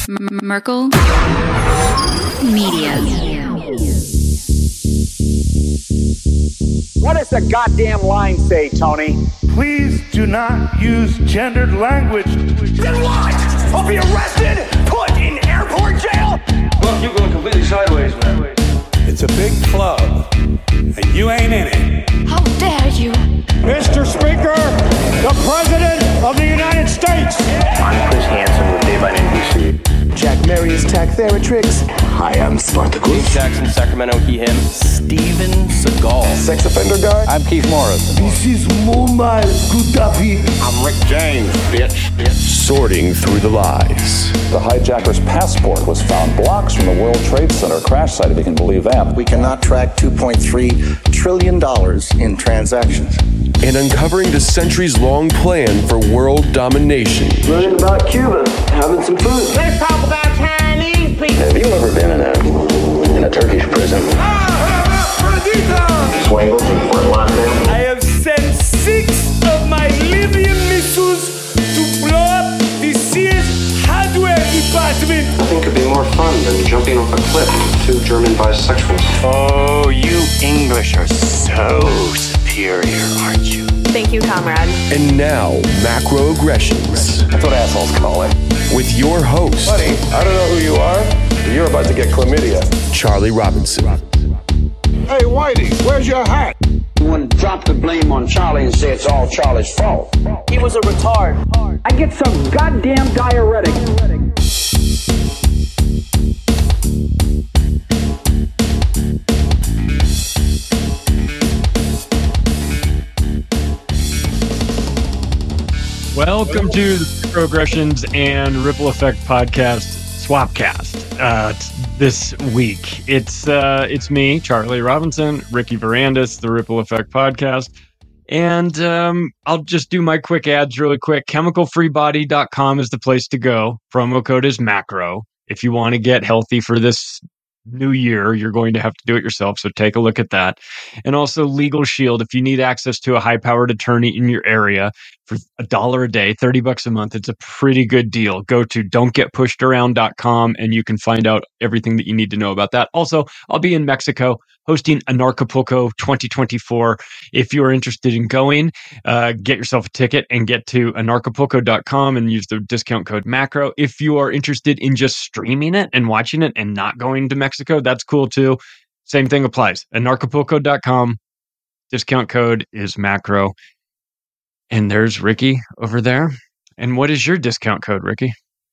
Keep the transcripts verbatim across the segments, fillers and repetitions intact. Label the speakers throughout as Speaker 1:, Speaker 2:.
Speaker 1: M- Merkel Media.
Speaker 2: What does the goddamn line say, Tony?
Speaker 3: Please do not use gendered language.
Speaker 4: Then what? I'll be arrested, put in airport jail?
Speaker 5: Look, you're going completely sideways, man.
Speaker 3: It's a big club, and you ain't in it.
Speaker 6: How dare you?
Speaker 7: Mister Speaker, the President of the United States.
Speaker 8: I'm Chris Hansen with Daylight N B C.
Speaker 9: Jack Marius Tactheratrix.
Speaker 10: Hi, I'm Spartacus.
Speaker 11: Jackson, Sacramento, he, him.
Speaker 12: Steven Seagal.
Speaker 13: Sex offender guy.
Speaker 14: I'm Keith Morris.
Speaker 15: This is Muammar Gaddafi.
Speaker 16: I'm Rick James, bitch. bitch.
Speaker 17: Sorting through the lies.
Speaker 18: The hijacker's passport was found blocks from the World Trade Center crash site, if you can believe that.
Speaker 19: We cannot track two point three trillion dollars in transactions.
Speaker 17: And uncovering the centuries-long plan for world domination.
Speaker 20: Learning about Cuba, having some food.
Speaker 21: Let's talk about Chinese people.
Speaker 22: Have you ever been in a in a Turkish prison?
Speaker 20: Swangles and Fort Lauderdale.
Speaker 23: I have sent six of my Libyan missiles to blow up the Sears hardware department.
Speaker 24: Nothing could be more fun than jumping off a cliff with two German bisexuals.
Speaker 25: Oh, you English are so superior, aren't you?
Speaker 26: Thank you, comrade.
Speaker 17: And now, macroaggressions.
Speaker 13: That's what assholes call it.
Speaker 17: With your host.
Speaker 13: Buddy, I don't know who you are, but you're about to get chlamydia.
Speaker 17: Charlie Robinson.
Speaker 16: Hey, Whitey, where's your hat?
Speaker 2: You want to drop the blame on Charlie and say it's all Charlie's fault.
Speaker 27: He was a retard.
Speaker 2: I get some goddamn diuretic.
Speaker 28: Welcome to the Macroaggressions and Ripple Effect podcast Swapcast. Uh, this week, it's uh, it's me, Charlie Robinson, Ricky Varandas, the Ripple Effect podcast, and um, I'll just do my quick ads really quick. chemical free body dot com is the place to go. Promo code is macro. If you want to get healthy for this new year, you're going to have to do it yourself, so take a look at that. And also Legal Shield, if you need access to a high-powered attorney in your area for a dollar a day, thirty bucks a month, it's a pretty good deal. Go to don't get pushed around dot com and you can find out everything that you need to know about that. Also, I'll be in Mexico hosting Anarchapulco twenty twenty-four. If you're interested in going, uh, get yourself a ticket and get to anarchapulco dot com and use the discount code macro. If you are interested in just streaming it and watching it and not going to Mexico, that's cool too. Same thing applies. anarchapulco dot com. Discount code is macro. And there's Ricky over there. And what is your discount code, Ricky?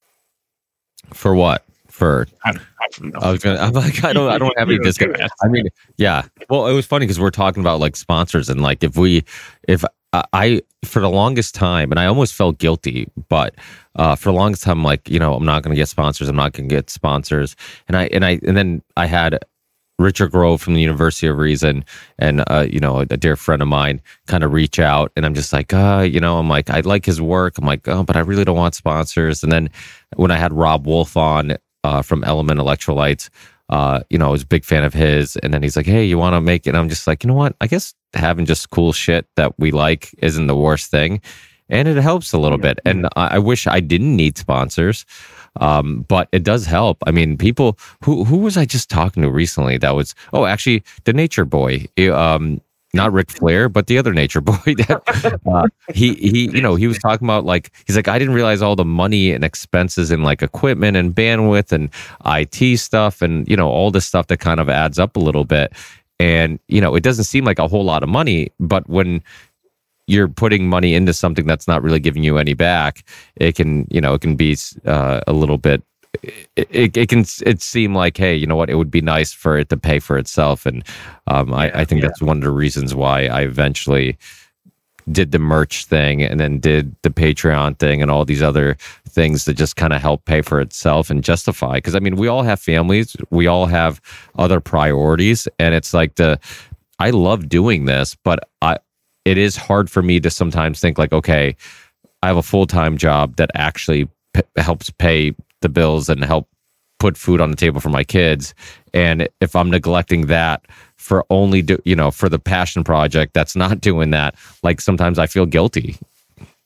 Speaker 29: For what? For
Speaker 28: I don't, I don't know.
Speaker 29: I was gonna, I'm like, I don't, I don't have any discount. I mean, yeah. Well, it was funny because we're talking about like sponsors and like if we, if I, I for the longest time, and I almost felt guilty, but uh, for the longest time, I'm like, you know, I'm not going to get sponsors. I'm not going to get sponsors. And I, and I, and then I had Richard Grove from the University of Reason and, uh, you know, a, a dear friend of mine kind of reach out and I'm just like, uh, you know, I'm like, I like his work. I'm like, oh, but I really don't want sponsors. And then when I had Rob Wolf on uh, from Element Electrolytes, uh, you know, I was a big fan of his. And then he's like, hey, you want to make it? And I'm just like, you know what? I guess having just cool shit that we like isn't the worst thing. And it helps a little bit. And I, I wish I didn't need sponsors. Um, but it does help. I mean, people who, who was I just talking to recently that was, oh, actually the Nature Boy, um, not Ric Flair, but the other Nature Boy. That, uh, he, he, you know, he was talking about like, he's like, I didn't realize all the money and expenses in like equipment and bandwidth and I T stuff and, you know, all this stuff that kind of adds up a little bit. And, you know, it doesn't seem like a whole lot of money, but when you're putting money into something that's not really giving you any back, it can, you know, it can be uh, a little bit, it, it, it can it seem like, hey, you know what, it would be nice for it to pay for itself. And um, yeah, I, I think yeah. that's one of the reasons why I eventually did the merch thing and then did the Patreon thing and all these other things that just kind of help pay for itself and justify. Because, I mean, we all have families, we all have other priorities. And it's like the, I love doing this, but I, it is hard for me to sometimes think like, okay, I have a full-time job that actually p- helps pay the bills and help put food on the table for my kids. And if I'm neglecting that for only, do, you know, for the passion project that's not doing that, like sometimes I feel guilty.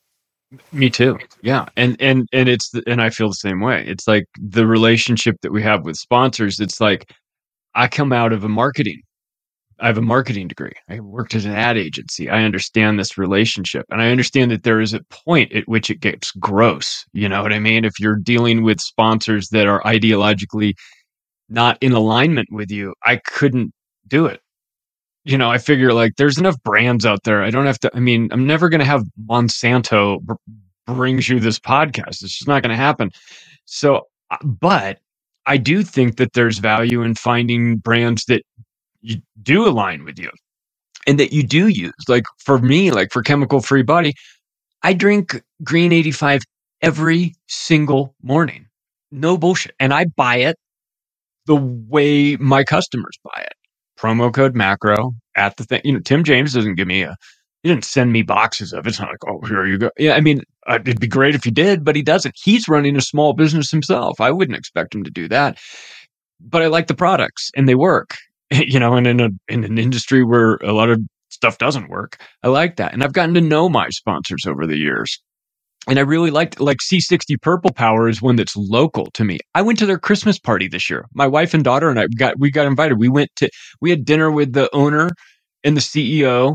Speaker 28: Me too. Yeah. And, and, and it's, and I feel the same way. It's like the relationship that we have with sponsors. It's like, I come out of a marketing, I have a marketing degree. I worked at an ad agency. I understand this relationship, and I understand that there is a point at which it gets gross. You know what I mean? If you're dealing with sponsors that are ideologically not in alignment with you, I couldn't do it. You know, I figure like there's enough brands out there. I don't have to, I mean, I'm never going to have Monsanto br- brings you this podcast. It's just not going to happen. So, but I do think that there's value in finding brands that you do align with you and that you do use. Like for me, like for Chemical Free Body, I drink Green eighty-five every single morning. No bullshit. And I buy it the way my customers buy it. Promo code macro at the thing. You know, Tim James doesn't give me a, he didn't send me boxes of it. It's not like, oh, here you go. Yeah, I mean, uh, it'd be great if he did, but he doesn't. He's running a small business himself. I wouldn't expect him to do that. But I like the products and they work, you know, and in a in an industry where a lot of stuff doesn't work, I like that. And I've gotten to know my sponsors over the years. And I really liked, like C sixty Purple Power is one that's local to me. I went to their Christmas party this year. My wife and daughter and I got, we got invited. We went to, we had dinner with the owner and the C E O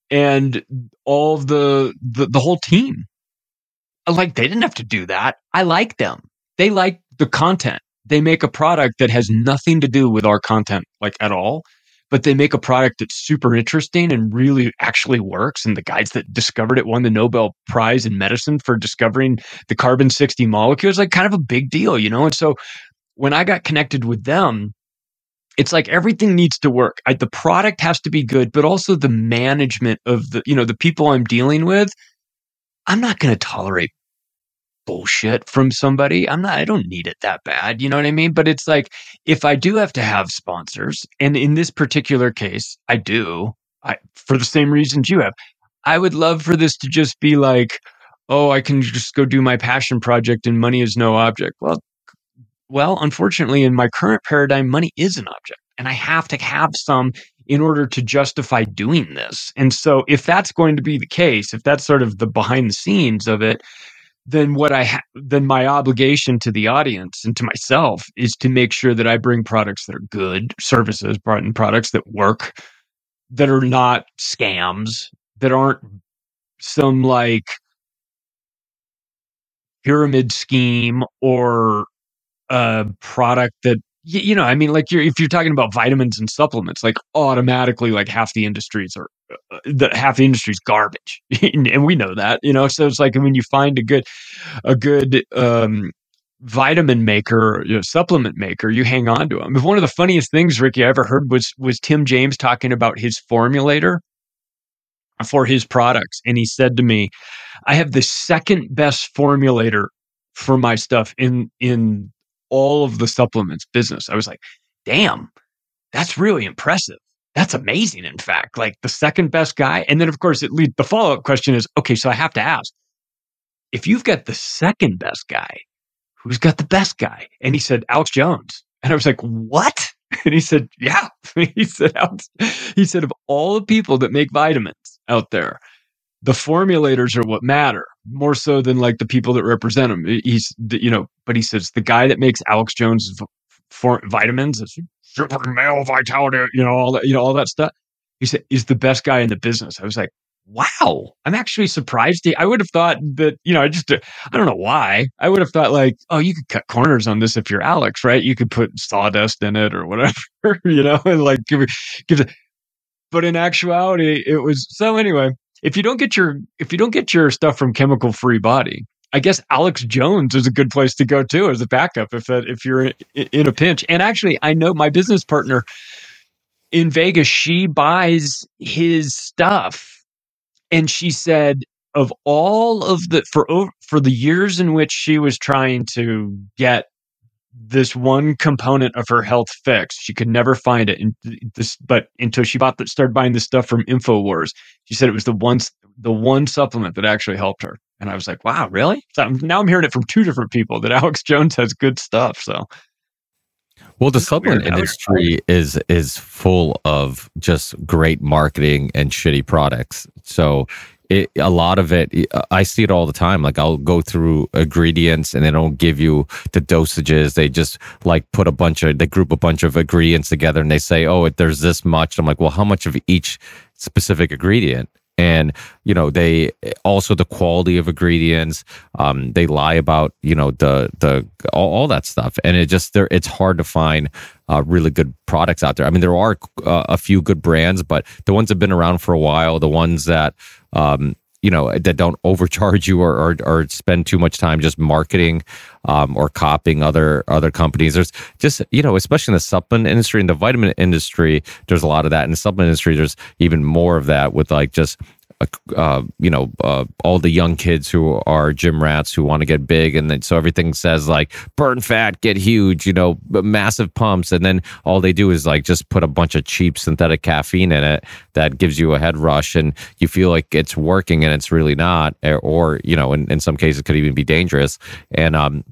Speaker 28: and all of the, the, the whole team. Like, they didn't have to do that. I like them. They like the content. They make a product that has nothing to do with our content, like at all. But they make a product that's super interesting and really actually works. And the guys that discovered it won the Nobel Prize in medicine for discovering the carbon sixty molecule. It's like kind of a big deal, you know? And so when I got connected with them, it's like everything needs to work. I, the product has to be good, but also the management of the, you know, the people I'm dealing with. I'm not going to tolerate bullshit from somebody. I'm not, I don't need it that bad. You know what I mean? But it's like, if I do have to have sponsors, and in this particular case, I do, I, for the same reasons you have, I would love for this to just be like, oh, I can just go do my passion project and money is no object. Well, well, unfortunately, in my current paradigm, money is an object, and I have to have some in order to justify doing this. And so if that's going to be the case, if that's sort of the behind the scenes of it, then what I ha- then my obligation to the audience and to myself is to make sure that I bring products that are good, services, and products that work, that are not scams, that aren't some like pyramid scheme or a product that, you know, I mean, like you're, if you're talking about vitamins and supplements, like automatically, like half the industries are, uh, the half the industry's garbage, and we know that, you know. So it's like when you find a good, a good um, vitamin maker, you know, supplement maker, you hang on to them. One of the funniest things, Ricky, I ever heard was was Tim James talking about his formulator for his products, and he said to me, "I have the second best formulator for my stuff in in." all of the supplements business." I was like, damn, that's really impressive. That's amazing. In fact, like the second best guy. And then of course it lead, the follow-up question is, okay, so I have to ask, if you've got the second best guy, who's got the best guy? And he said, Alex Jones. And I was like, what? And he said, yeah. he said, Alex, he said, of all the people that make vitamins out there, the formulators are what matter more so than like the people that represent them. He's, you know, but he says the guy that makes Alex Jones for vitamins, is super male vitality, you know, all that, you know, all that stuff. He said is the best guy in the business. I was like, wow, I'm actually surprised. I would have thought that, you know, I just, I don't know why. I would have thought like, oh, you could cut corners on this if you're Alex, right? You could put sawdust in it or whatever, you know, and like give it, give it. But in actuality, it was so anyway. If you don't get your if you don't get your stuff from Chemical Free Body, I guess Alex Jones is a good place to go too as a backup if that if you're in, in a pinch. And actually, I know my business partner in Vegas, she buys his stuff, and she said of all of the for for the years in which she was trying to get this one component of her health fixed, she could never find it. And this, but until she bought the, started buying this stuff from InfoWars, she said it was the one, the one supplement that actually helped her. And I was like, wow, really? So now I'm hearing it from two different people that Alex Jones has good stuff. So,
Speaker 29: well, the supplement industry is is full of just great marketing and shitty products. So it, a lot of it, I see it all the time. Like I'll go through ingredients and they don't give you the dosages. They just like put a bunch of, they group a bunch of ingredients together and they say, oh, there's this much. I'm like, well, how much of each specific ingredient? And, you know, they also the quality of ingredients, um, they lie about, you know, the, the, all, all that stuff. And it just, there, it's hard to find uh, really good products out there. I mean, there are uh, a few good brands, but the ones that have been around for a while, the ones that, um, you know, that don't overcharge you or, or, or spend too much time just marketing um, or copying other other companies. There's just, you know, especially in the supplement industry and the vitamin industry, there's a lot of that. In the supplement industry, there's even more of that with like just, uh, you know, uh, all the young kids who are gym rats who want to get big. And then so everything says like burn fat, get huge, you know, massive pumps. And then all they do is like just put a bunch of cheap synthetic caffeine in it that gives you a head rush and you feel like it's working and it's really not. Or, or you know, in, in some cases it could even be dangerous. And, um,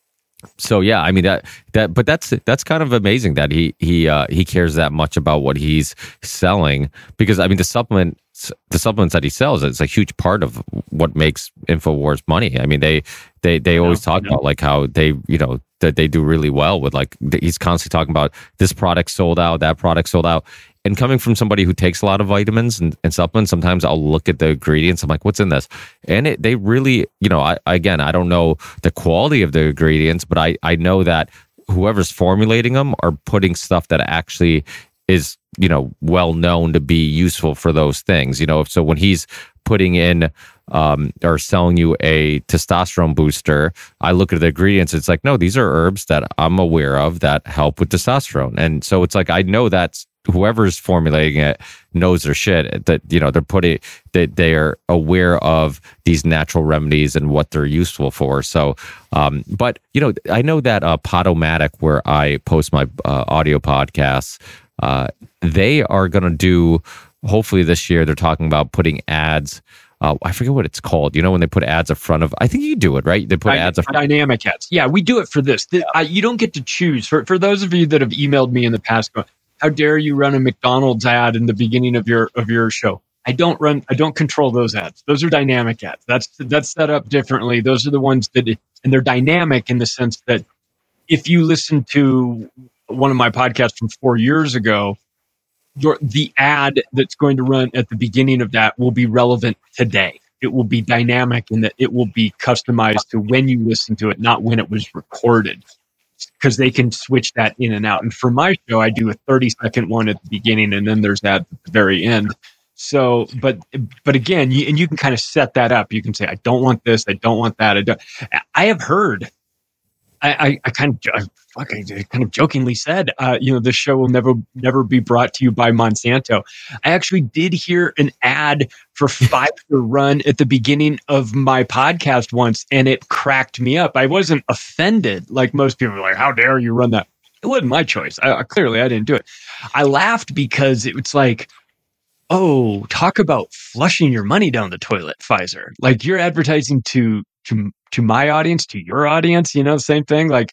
Speaker 29: so yeah, I mean that that, but that's that's kind of amazing that he he uh, he cares that much about what he's selling because I mean the supplement the supplements that he sells it's a huge part of what makes InfoWars money. I mean they they they always talk about like how they you know that they do really well with like he's constantly talking about this product sold out, that product sold out. And coming from somebody who takes a lot of vitamins and, and supplements, sometimes I'll look at the ingredients. I'm like, what's in this? And it, they really, you know, I, again, I don't know the quality of the ingredients, but I, I know that whoever's formulating them are putting stuff that actually is, you know, well known to be useful for those things. You know, so when he's putting in um, or selling you a testosterone booster, I look at the ingredients. It's like, no, these are herbs that I'm aware of that help with testosterone. And so it's like, I know that's, whoever's formulating it knows their shit that, you know, they're putting that they are aware of these natural remedies and what they're useful for. So, um, but you know, I know that uh, Podomatic, where I post my uh, audio podcasts, uh, they are going to do, hopefully this year, they're talking about putting ads. Uh, I forget what it's called. You know, when they put ads in front of, I think you do it, right? They put
Speaker 28: Dyn- ads in front dynamic ads. Yeah, we do it for this. The, I, you don't get to choose. For for those of you that have emailed me in the past, going, how dare you run a McDonald's ad in the beginning of your of your show? I don't run. I don't control those ads. Those are dynamic ads. That's that's set up differently. Those are the ones that, and they're dynamic in the sense that if you listen to one of my podcasts from four years ago, your the ad that's going to run at the beginning of that will be relevant today. It will be dynamic in that it will be customized to when you listen to it, not when it was recorded. Because they can switch that in and out. And for my show, I do a thirty second one at the beginning and then there's that at the very end. So, but, but again, you, and you can kind of set that up. You can say, I don't want this. I don't want that. I don't, I have heard, I, I, I kind of, I, I kind of jokingly said, uh, you know, this show will never, never be brought to you by Monsanto. I actually did hear an ad for Pfizer run at the beginning of my podcast once, and it cracked me up. I wasn't offended like most people were like, how dare you run that? It wasn't my choice. I, I clearly I didn't do it. I laughed because it was like, oh, talk about flushing your money down the toilet, Pfizer. Like you're advertising to to to my audience, to your audience, you know, same thing. Like,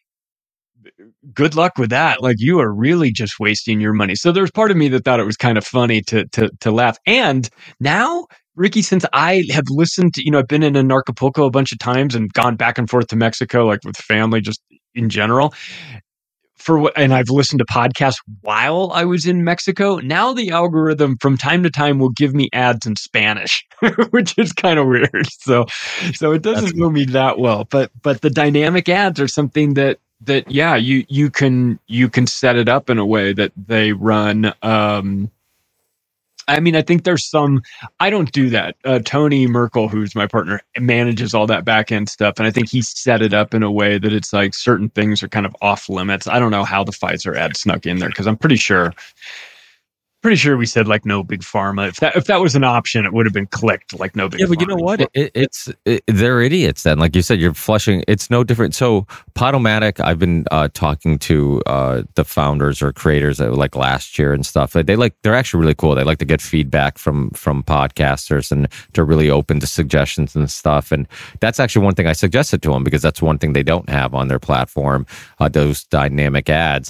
Speaker 28: good luck with that. Like you are really just wasting your money. So there's part of me that thought it was kind of funny to to to laugh. And now, Ricky, since I have listened to, you know, I've been in Acapulco a bunch of times and gone back and forth to Mexico, like with family, just in general. For what, and I've listened to podcasts while I was in Mexico. Now the algorithm from time to time will give me ads in Spanish, which is kind of weird. So, so it doesn't know me that well. But but the dynamic ads are something that that yeah you you can you can set it up in a way that they run. Um, I mean, I think there's some, I don't do that. Uh, Tony Merkel, who's my partner, manages all that back end stuff. And I think he set it up in a way that it's like certain things are kind of off limits. I don't know how the Pfizer ad snuck in there because I'm pretty sure, pretty sure we said like no big pharma. If that if that was an option, it would have been clicked like no big
Speaker 29: yeah,
Speaker 28: pharma.
Speaker 29: But you know what? It, it's it, they're idiots then. Like you said, you're flushing. It's no different. So Podomatic, I've been uh, talking to uh, the founders or creators that, like last year and stuff. They, they like they're actually really cool. They like to get feedback from from podcasters and they're really open to suggestions and stuff. And that's actually one thing I suggested to them because that's one thing they don't have on their platform. Uh, those dynamic ads.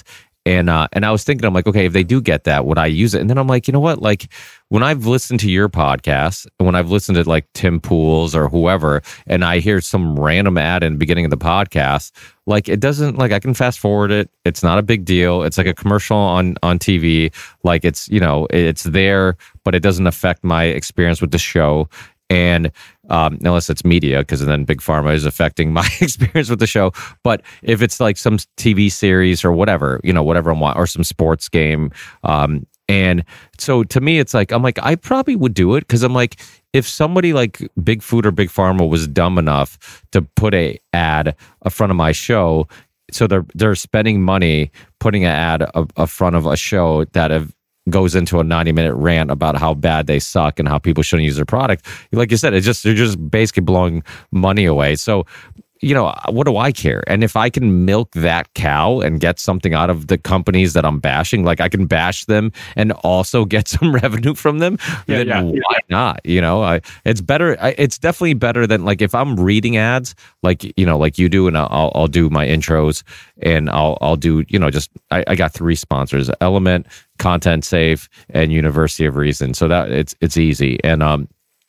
Speaker 29: And uh, and I was thinking, I'm like, okay, if they do get that, would I use it? And then I'm like, you know what? Like when I've listened to your podcast, and when I've listened to like Tim Pool's or whoever, and I hear some random ad in the beginning of the podcast, like it doesn't, like I can fast forward it. It's not a big deal. It's like a commercial on on T V. Like it's, you know, it's there, but it doesn't affect my experience with the show. And um, unless it's media, because then Big Pharma is affecting my experience with the show. But if it's like some T V series or whatever, you know, whatever I'm watching, or some sports game. Um, and so to me, it's like, I'm like, I probably would do it because I'm like, if somebody like Big Food or Big Pharma was dumb enough to put a ad in front of my show, so they're they're spending money putting an ad in front of a show that have goes into a ninety minute rant about how bad they suck and how people shouldn't use their product. Like you said, it's just, they're just basically blowing money away. So, you know, what do I care? And if I can milk that cow and get something out of the companies that I'm bashing, like I can bash them and also get some revenue from them, yeah, then yeah, why yeah. not? You know, I, it's better. I, it's definitely better than like if I'm reading ads, like, you know, like you do, and I'll, I'll do my intros and I'll, I'll do, you know, just, I, I got three sponsors: Element, Content Safe, and University of Reason. So that it's, it's easy. And, um,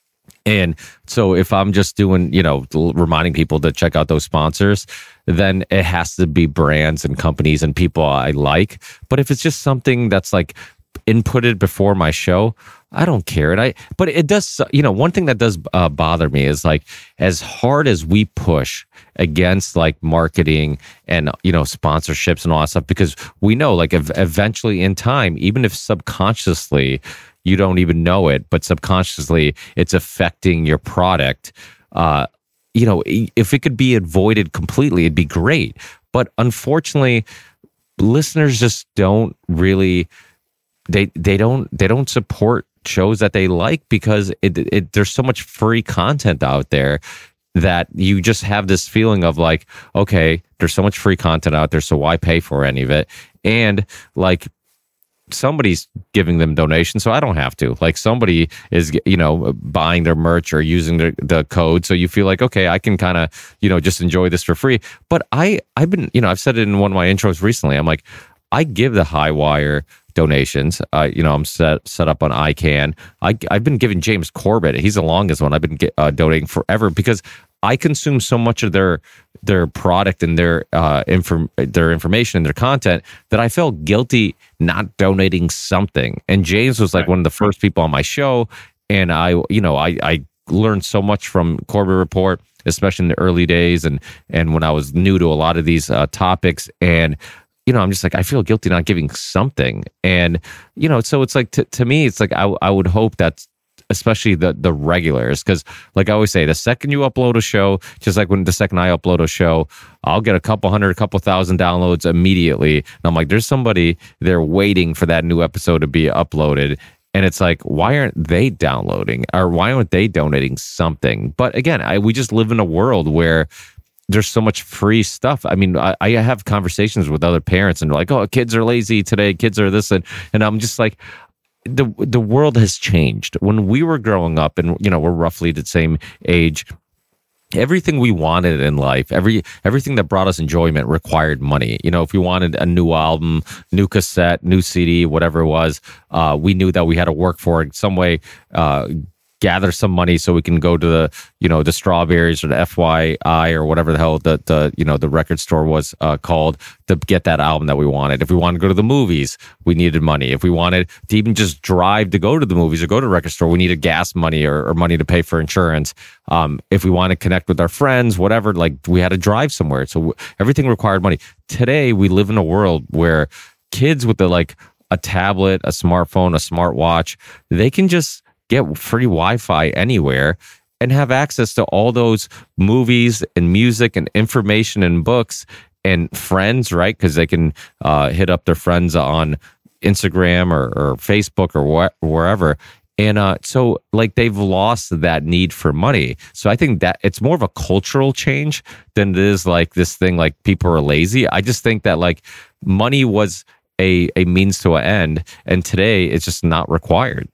Speaker 29: And so if I'm just doing, you know, reminding people to check out those sponsors, then it has to be brands and companies and people I like. But if it's just something that's like inputted before my show, I don't care. And I, but it does, you know, one thing that does uh, bother me is like, as hard as we push against like marketing and, you know, sponsorships and all that stuff, because we know like ev- eventually in time, even if subconsciously, you don't even know it, but subconsciously it's affecting your product. Uh, you know, if it could be avoided completely, it'd be great. But unfortunately, listeners just don't really, they they don't they don't support shows that they like because it, it there's so much free content out there that you just have this feeling of like, okay, there's so much free content out there, so why pay for any of it? And like, somebody's giving them donations, so I don't have to. Like somebody is, you know, buying their merch or using the, the code, so you feel like, okay, I can kind of, you know, just enjoy this for free. But I, I've been, you know, I've said it in one of my intros recently. I'm like, I give the Highwire donations. Uh, you know, I'm set set up on I CAN. I, I've been giving James Corbett. He's the longest one I've been get, uh, donating forever because I consume so much of their their product and their uh, inform their information and their content that I felt guilty not donating something. And James was like right. one of the first people on my show, and I, you know, I I learned so much from Corbett Report, especially in the early days, and and when I was new to a lot of these uh, topics. And you know, I'm just like, I feel guilty not giving something. And you know, so it's like to to me, it's like I I would hope that's, especially the the regulars, because like I always say, the second you upload a show, just like when the second I upload a show, I'll get a couple hundred, a couple thousand downloads immediately. And I'm like, there's somebody there waiting for that new episode to be uploaded. And it's like, why aren't they downloading, or why aren't they donating something? But again, I, we just live in a world where there's so much free stuff. I mean, I, I have conversations with other parents and they're like, oh, kids are lazy today, kids are this, and and I'm just like, the the world has changed. When we were growing up, and you know, we're roughly the same age, everything we wanted in life, every everything that brought us enjoyment required money. You know, if we wanted a new album, new cassette, new C D, whatever it was, uh, we knew that we had to work for it some way, uh, gather some money so we can go to the, you know, the Strawberries or the F Y I or whatever the hell the, the you know, the record store was uh, called, to get that album that we wanted. If we wanted to go to the movies, we needed money. If we wanted to even just drive to go to the movies or go to the record store, we needed gas money or, or money to pay for insurance. Um, if we want to connect with our friends, whatever, like we had to drive somewhere. So everything required money. Today, we live in a world where kids with the, like a tablet, a smartphone, a smartwatch, they can just get free Wi-Fi anywhere and have access to all those movies and music and information and books and friends, right? Because they can uh, hit up their friends on Instagram or, or Facebook or wh- wherever. And uh, so like they've lost that need for money. So I think that it's more of a cultural change than it is like this thing like people are lazy. I just think that like money was a, a means to an end, and today it's just not required.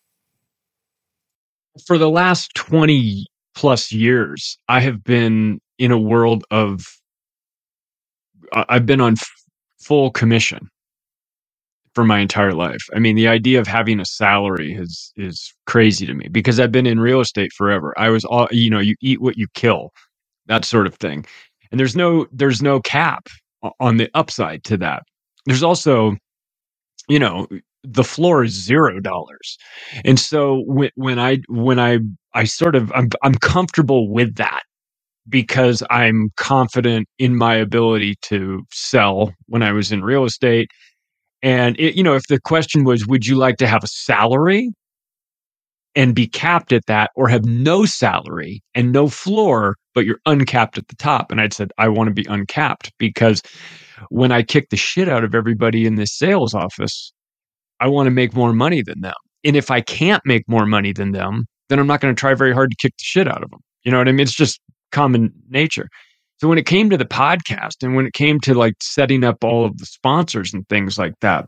Speaker 28: For the last twenty plus years, I have been in a world of, I've been on f- full commission. for my entire life. I mean, the idea of having a salary is is crazy to me because I've been in real estate forever. I was all, you know, you eat what you kill, that sort of thing. And there's no there's no cap on the upside to that. There's also, you know, the floor is zero dollars. And so when, when I when I I sort of I'm I'm comfortable with that because I'm confident in my ability to sell when I was in real estate. And it, you know, if the question was, would you like to have a salary and be capped at that, or have no salary and no floor, but you're uncapped at the top? And I'd said, I want to be uncapped because when I kick the shit out of everybody in this sales office, I want to make more money than them. And if I can't make more money than them, then I'm not going to try very hard to kick the shit out of them. You know what I mean? It's just common nature. So when it came to the podcast and when it came to like setting up all of the sponsors and things like that,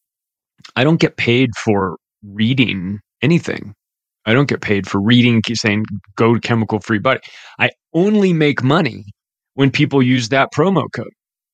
Speaker 28: I don't get paid for reading anything. I don't get paid for reading, saying go to Chemical Free Body. I only make money when people use that promo code.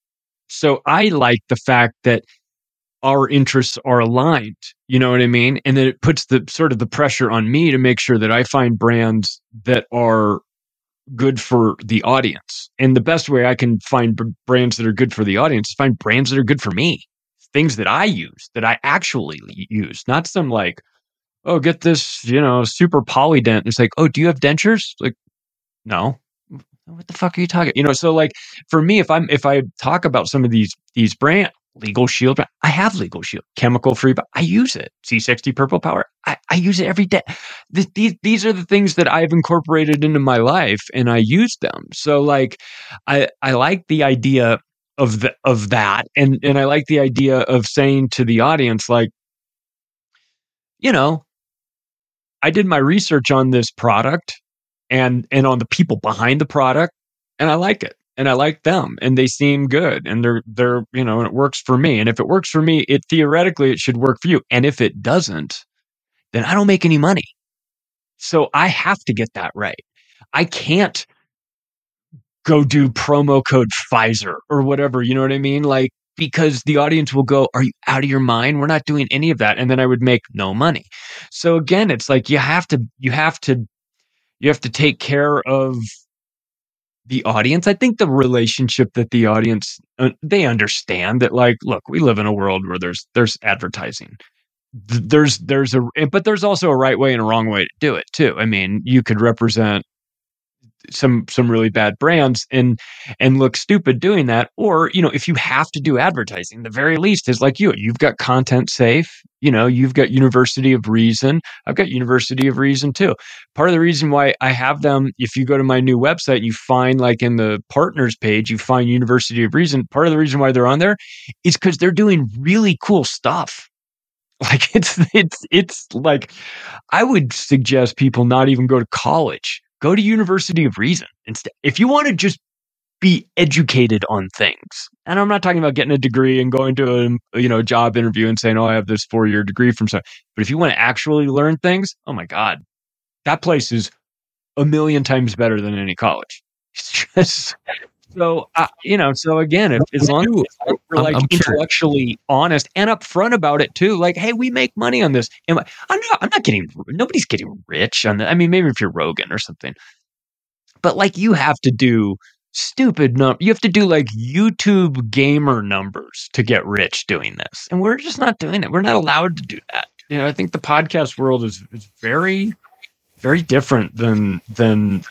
Speaker 28: So I like the fact that our interests are aligned. You know what I mean? And then it puts the sort of the pressure on me to make sure that I find brands that are good for the audience. And the best way I can find b- brands that are good for the audience is find brands that are good for me. Things that I use, that I actually use, not some like, oh, get this, you know, super polydent. It's like, oh, do you have dentures? Like, no. What the fuck are you talking? You know, so like for me, if I'm if I talk about some of these these brands, Legal Shield, I have Legal Shield, Chemical Free, but I use it. C sixty Purple Power, I, I use it every day. Th- these these are the things that I've incorporated into my life, and I use them. So like, I I like the idea of the of that, and and I like the idea of saying to the audience, like, you know, I did my research on this product and and on the people behind the product, and I like it. And I like them, and they seem good, and they're they're you know, and it works for me. And if it works for me, it theoretically it should work for you. And if it doesn't, then I don't make any money. So I have to get that right. I can't go do promo code Pfizer or whatever. You know what I mean? Like, because the audience will go, "Are you out of your mind? We're not doing any of that." And then I would make no money. So again, it's like you have to you have to you have to take care of the audience. I think the relationship that the audience, uh, they understand that, like, look, we live in a world where there's there's advertising. Th- There's there's a but there's also a right way and a wrong way to do it too. I mean, you could represent some some really bad brands and and look stupid doing that. Or, you know, if you have to do advertising, the very least is like you, you've got Content Safe, you know, you've got University of Reason. I've got University of Reason too. Part of the reason why I have them, if you go to my new website, you find like in the partners page, you find University of Reason. Part of the reason why they're on there is because they're doing really cool stuff. Like it's it's it's like, I would suggest people not even go to college. Go to University of Reason instead. If you want to just be educated on things, and I'm not talking about getting a degree and going to a you know job interview and saying, "Oh, I have this four year degree from something." But if you want to actually learn things, oh my God, that place is a million times better than any college. It's just so uh, you know. So again, if, as long as we're like I'm, I'm intellectually sure. honest and upfront about it too, like, hey, we make money on this. Am I, I'm not. I'm not getting. Nobody's getting rich on that. I mean, maybe if you're Rogan or something, but like you have to do stupid num. You have to do like YouTube gamer numbers to get rich doing this, and we're just not doing it. We're not allowed to do that. You know, I think the podcast world is is very, very different than than.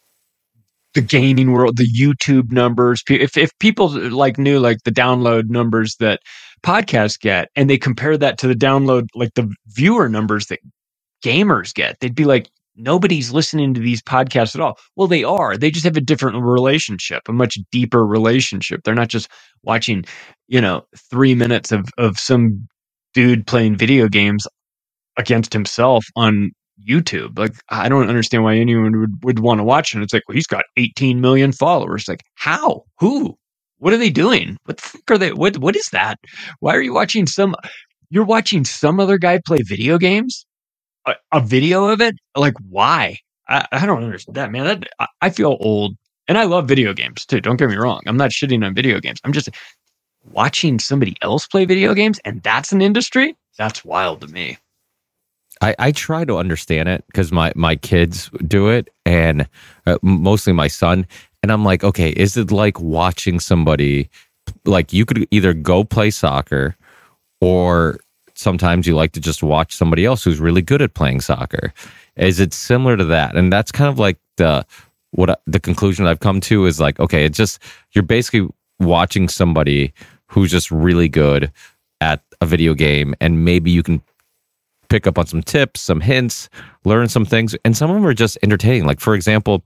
Speaker 28: the gaming world, the YouTube numbers. If if people like knew like the download numbers that podcasts get, and they compare that to the download, like the viewer numbers that gamers get, they'd be like, nobody's listening to these podcasts at all. Well, they are. They just have a different relationship, a much deeper relationship. They're not just watching, you know, three minutes of of some dude playing video games against himself on YouTube. Like, I don't understand why anyone would, would want to watch it. It's like, well, he's got eighteen million followers. Like, how? Who? What are they doing? What the fuck are they? What? What is that? Why are you watching some? You're watching some other guy play video games? A, a video of it? Like, why? I, I don't understand that, man. That, I, I feel old, and I love video games too. Don't get me wrong. I'm not shitting on video games. I'm just, watching somebody else play video games, and that's an industry, that's wild to me.
Speaker 29: I, I try to understand it because my, my kids do it, and uh, mostly my son. And I'm like, okay, is it like watching somebody, like you could either go play soccer, or sometimes you like to just watch somebody else who's really good at playing soccer. Is it similar to that? And that's kind of like the what I, the conclusion I've come to is like, okay, it's just you're basically watching somebody who's just really good at a video game, and maybe you can pick up on some tips, some hints, learn some things, and some of them are just entertaining. Like, for example,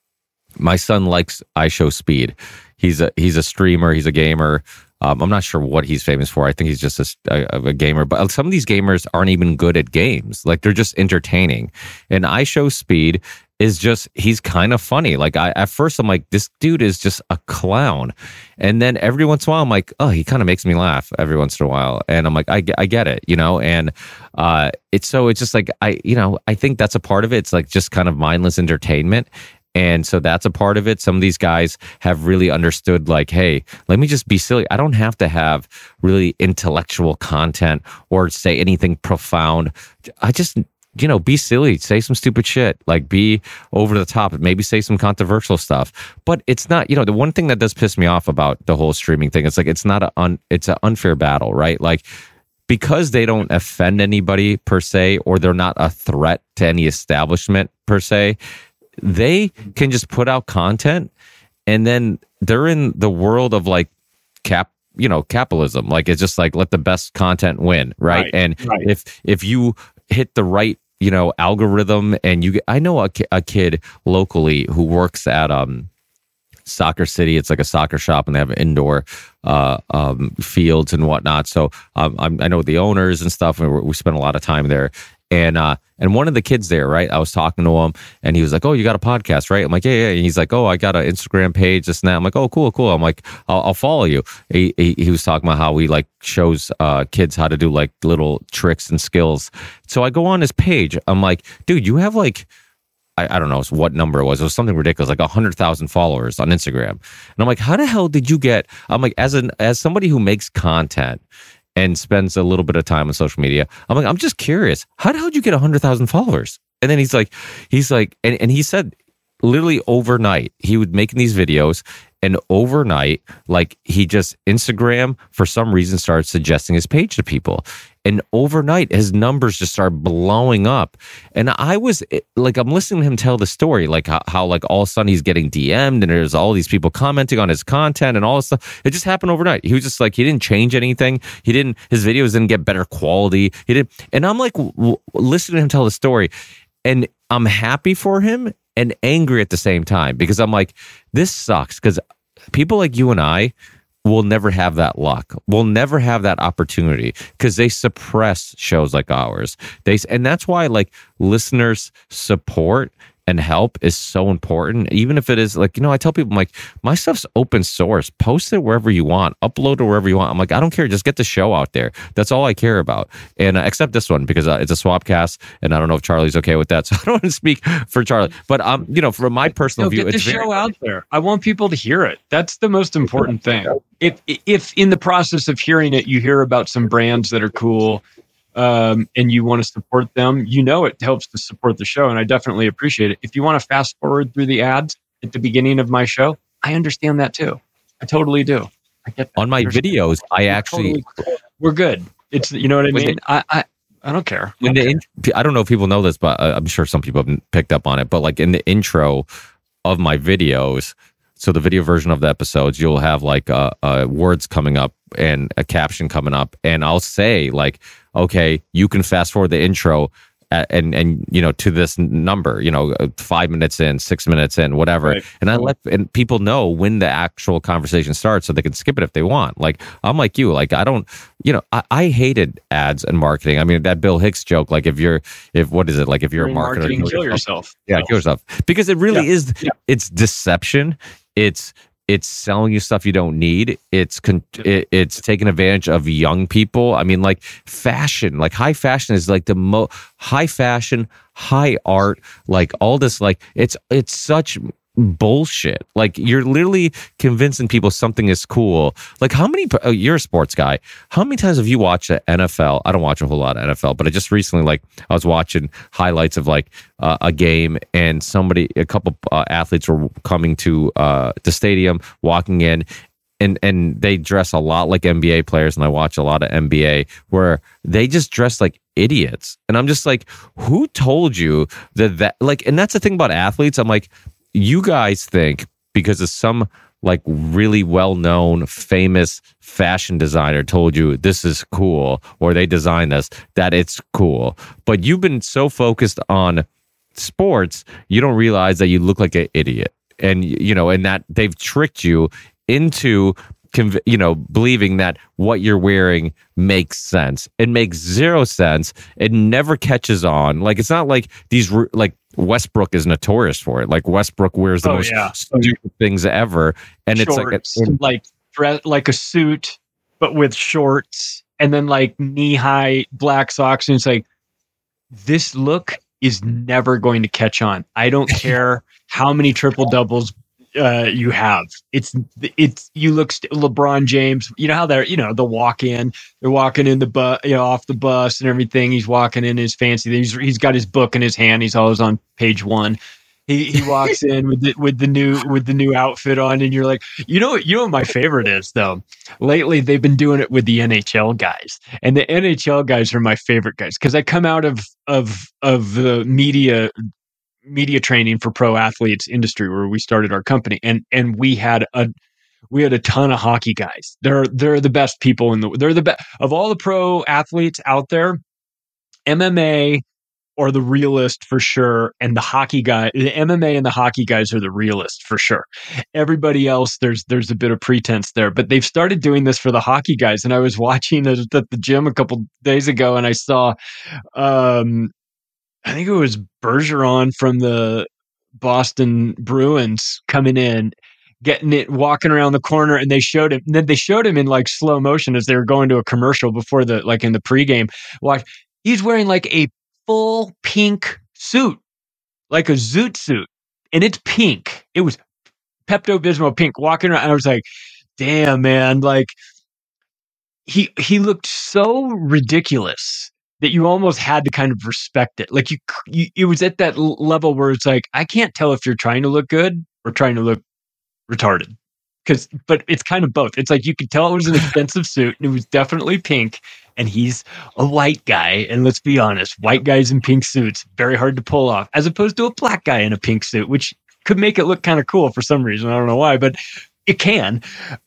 Speaker 29: my son likes iShowSpeed. He's a he's a streamer. He's a gamer. Um, I'm not sure what he's famous for. I think he's just a, a, a gamer. But some of these gamers aren't even good at games. Like, they're just entertaining. And iShowSpeed is just, he's kind of funny. Like, I at first I'm like, this dude is just a clown. And then every once in a while I'm like, oh, he kind of makes me laugh every once in a while. And I'm like, I, I get it, you know? And uh, it's so it's just like, I, you know, I think that's a part of it. It's like just kind of mindless entertainment. And so that's a part of it. Some of these guys have really understood, like, hey, let me just be silly. I don't have to have really intellectual content or say anything profound. I just, you know, be silly, say some stupid shit, like be over the top, maybe say some controversial stuff. But it's not, you know, the one thing that does piss me off about the whole streaming thing, it's like, it's not a, un, it's an unfair battle, right? Like, because they don't offend anybody per se, or they're not a threat to any establishment per se, they can just put out content, and then they're in the world of like cap, you know, capitalism. Like, it's just like, let the best content win. Right. right and right. if, if you hit the right, you know, algorithm, and you get, I know a, a kid locally who works at, um, Soccer City. It's like a soccer shop, and they have indoor uh, um, fields and whatnot. So um, I'm, I know the owners and stuff, and we spend a lot of time there. And uh, and one of the kids there, right, I was talking to him, and he was like, oh, you got a podcast, right? I'm like, yeah, yeah. And he's like, oh, I got an Instagram page, this and that. I'm like, oh, cool, cool. I'm like, I'll, I'll follow you. He, he he was talking about how he like shows uh, kids how to do like little tricks and skills. So I go on his page. I'm like, dude, you have like, I, I don't know what number it was. It was something ridiculous, like one hundred thousand followers on Instagram. And I'm like, how the hell did you get, I'm like, as an as somebody who makes content and spends a little bit of time on social media, I'm like, I'm just curious, how the hell did you get one hundred thousand followers? And then he's like, he's like, and, and he said literally overnight, he would make these videos, and overnight, like, he just, Instagram, for some reason, started suggesting his page to people. And overnight, his numbers just started blowing up. And I was like, I'm listening to him tell the story, like how, how like all of a sudden he's getting D M'd, and there's all these people commenting on his content and all this stuff. It just happened overnight. He was just like, he didn't change anything. He didn't, his videos didn't get better quality. He didn't. And I'm like, w- w- listening to him tell the story, and I'm happy for him and angry at the same time, because I'm like, this sucks, because people like you and I will never have that luck. We'll never have that opportunity, because they suppress shows like ours. They and that's why like listeners' support and help is so important. Even if it is like, you know, I tell people, I'm like, my stuff's open source. Post it wherever you want. Upload it wherever you want. I'm like, I don't care. Just get the show out there. That's all I care about. And uh, except this one, because uh, it's a Swapcast, and I don't know if Charlie's okay with that. So I don't want to speak for Charlie. But um, you know, from my personal
Speaker 28: no,
Speaker 29: view,
Speaker 28: get
Speaker 29: it's
Speaker 28: the
Speaker 29: very-
Speaker 28: show out there. I want people to hear it. That's the most important thing. If if in the process of hearing it, you hear about some brands that are cool, um, and you want to support them, you know it helps to support the show, and I definitely appreciate it. If you want to fast forward through the ads at the beginning of my show, I understand that too. I totally do. I get that.
Speaker 29: On my videos, I we're actually
Speaker 28: totally, we're good. It's, you know what I mean. The, I, I I don't care.
Speaker 29: When the in, I don't know if people know this, but I'm sure some people have picked up on it. But like in the intro of my videos, so the video version of the episodes, you'll have like uh, uh, words coming up and a caption coming up, and I'll say like, okay, you can fast forward the intro at, and and you know, to this number, you know, five minutes in, six minutes in, whatever, right. And I let and people know when the actual conversation starts, so they can skip it if they want. Like, I'm like you, like I don't, you know, I, I hated ads and marketing. I mean, that Bill Hicks joke, like if you're, if what is it, like if you're, you're a marketer,
Speaker 28: marketing, kill yourself.
Speaker 29: Yeah, kill yourself, because it really
Speaker 28: yeah.
Speaker 29: is.
Speaker 28: Yeah.
Speaker 29: It's deception. It's it's selling you stuff you don't need. It's con- it, it's taking advantage of young people. I mean, like fashion, like high fashion is like the mo high fashion, high art, like all this, like it's it's such bullshit. Like you're literally convincing people something is cool. Like how many, oh, you're a sports guy. How many times have you watched the N F L? I don't watch a whole lot of N F L, but I just recently, like I was watching highlights of like uh, a game and somebody, a couple uh, athletes were coming to uh, the stadium, walking in, and and they dress a lot like N B A players, and I watch a lot of N B A where they just dress like idiots. And I'm just like, who told you that that, like, and that's the thing about athletes. I'm like, you guys think because of some like really well-known famous fashion designer told you this is cool or they designed this, that it's cool. But you've been so focused on sports, you don't realize that you look like an idiot. And, you know, and that they've tricked you into, you know, believing that what you're wearing makes sense. It makes zero sense. It never catches on. Like, it's not like these, like, Westbrook is notorious for it. Like, Westbrook wears the
Speaker 28: oh,
Speaker 29: most
Speaker 28: yeah.
Speaker 29: stupid things ever. And
Speaker 28: shorts,
Speaker 29: it's like, it,
Speaker 28: like, dress, like a suit, but with shorts, and then like knee-high black socks. And it's like, this look is never going to catch on. I don't care how many triple doubles uh, you have. It's it's you look st- LeBron James. You know how they're, you know, the walk in. They're walking in the bus, you know, off the bus and everything. He's walking in his fancy. He's he's got his book in his hand. He's always on page one. He he walks in with the with the new with the new outfit on, and you're like, you know, you know what my favorite is though. Lately, they've been doing it with the N H L guys, and the N H L guys are my favorite guys because I come out of of of the media media training for pro athletes industry where we started our company, and and we had a we had a ton of hockey guys. They're they're the best people in the they're the best of all the pro athletes out there. M M A or the realist for sure, and the hockey guy, the M M A and the hockey guys are the realist for sure. Everybody else, there's there's a bit of pretense there, but they've started doing this for the hockey guys. And I was watching it at the gym a couple days ago, and I saw, um, I think it was Bergeron from the Boston Bruins coming in, getting it, walking around the corner, and they showed him. And then they showed him in like slow motion as they were going to a commercial before the, like in the pregame. Watch, he's wearing like a full pink suit, like a zoot suit, and it's pink. It was Pepto-Bismol pink, walking around. And I was like, damn, man, like he he looked so ridiculous that you almost had to kind of respect it. Like you, you it was at that level where it's like, I can't tell if you're trying to look good or trying to look retarded. Because, but it's kind of both. It's like you could tell it was an expensive suit, and it was definitely pink. And he's a white guy, and let's be honest, white guys in pink suits very hard to pull off, as opposed to a black guy in a pink suit, which could make it look kind of cool for some reason. I don't know why, but it can.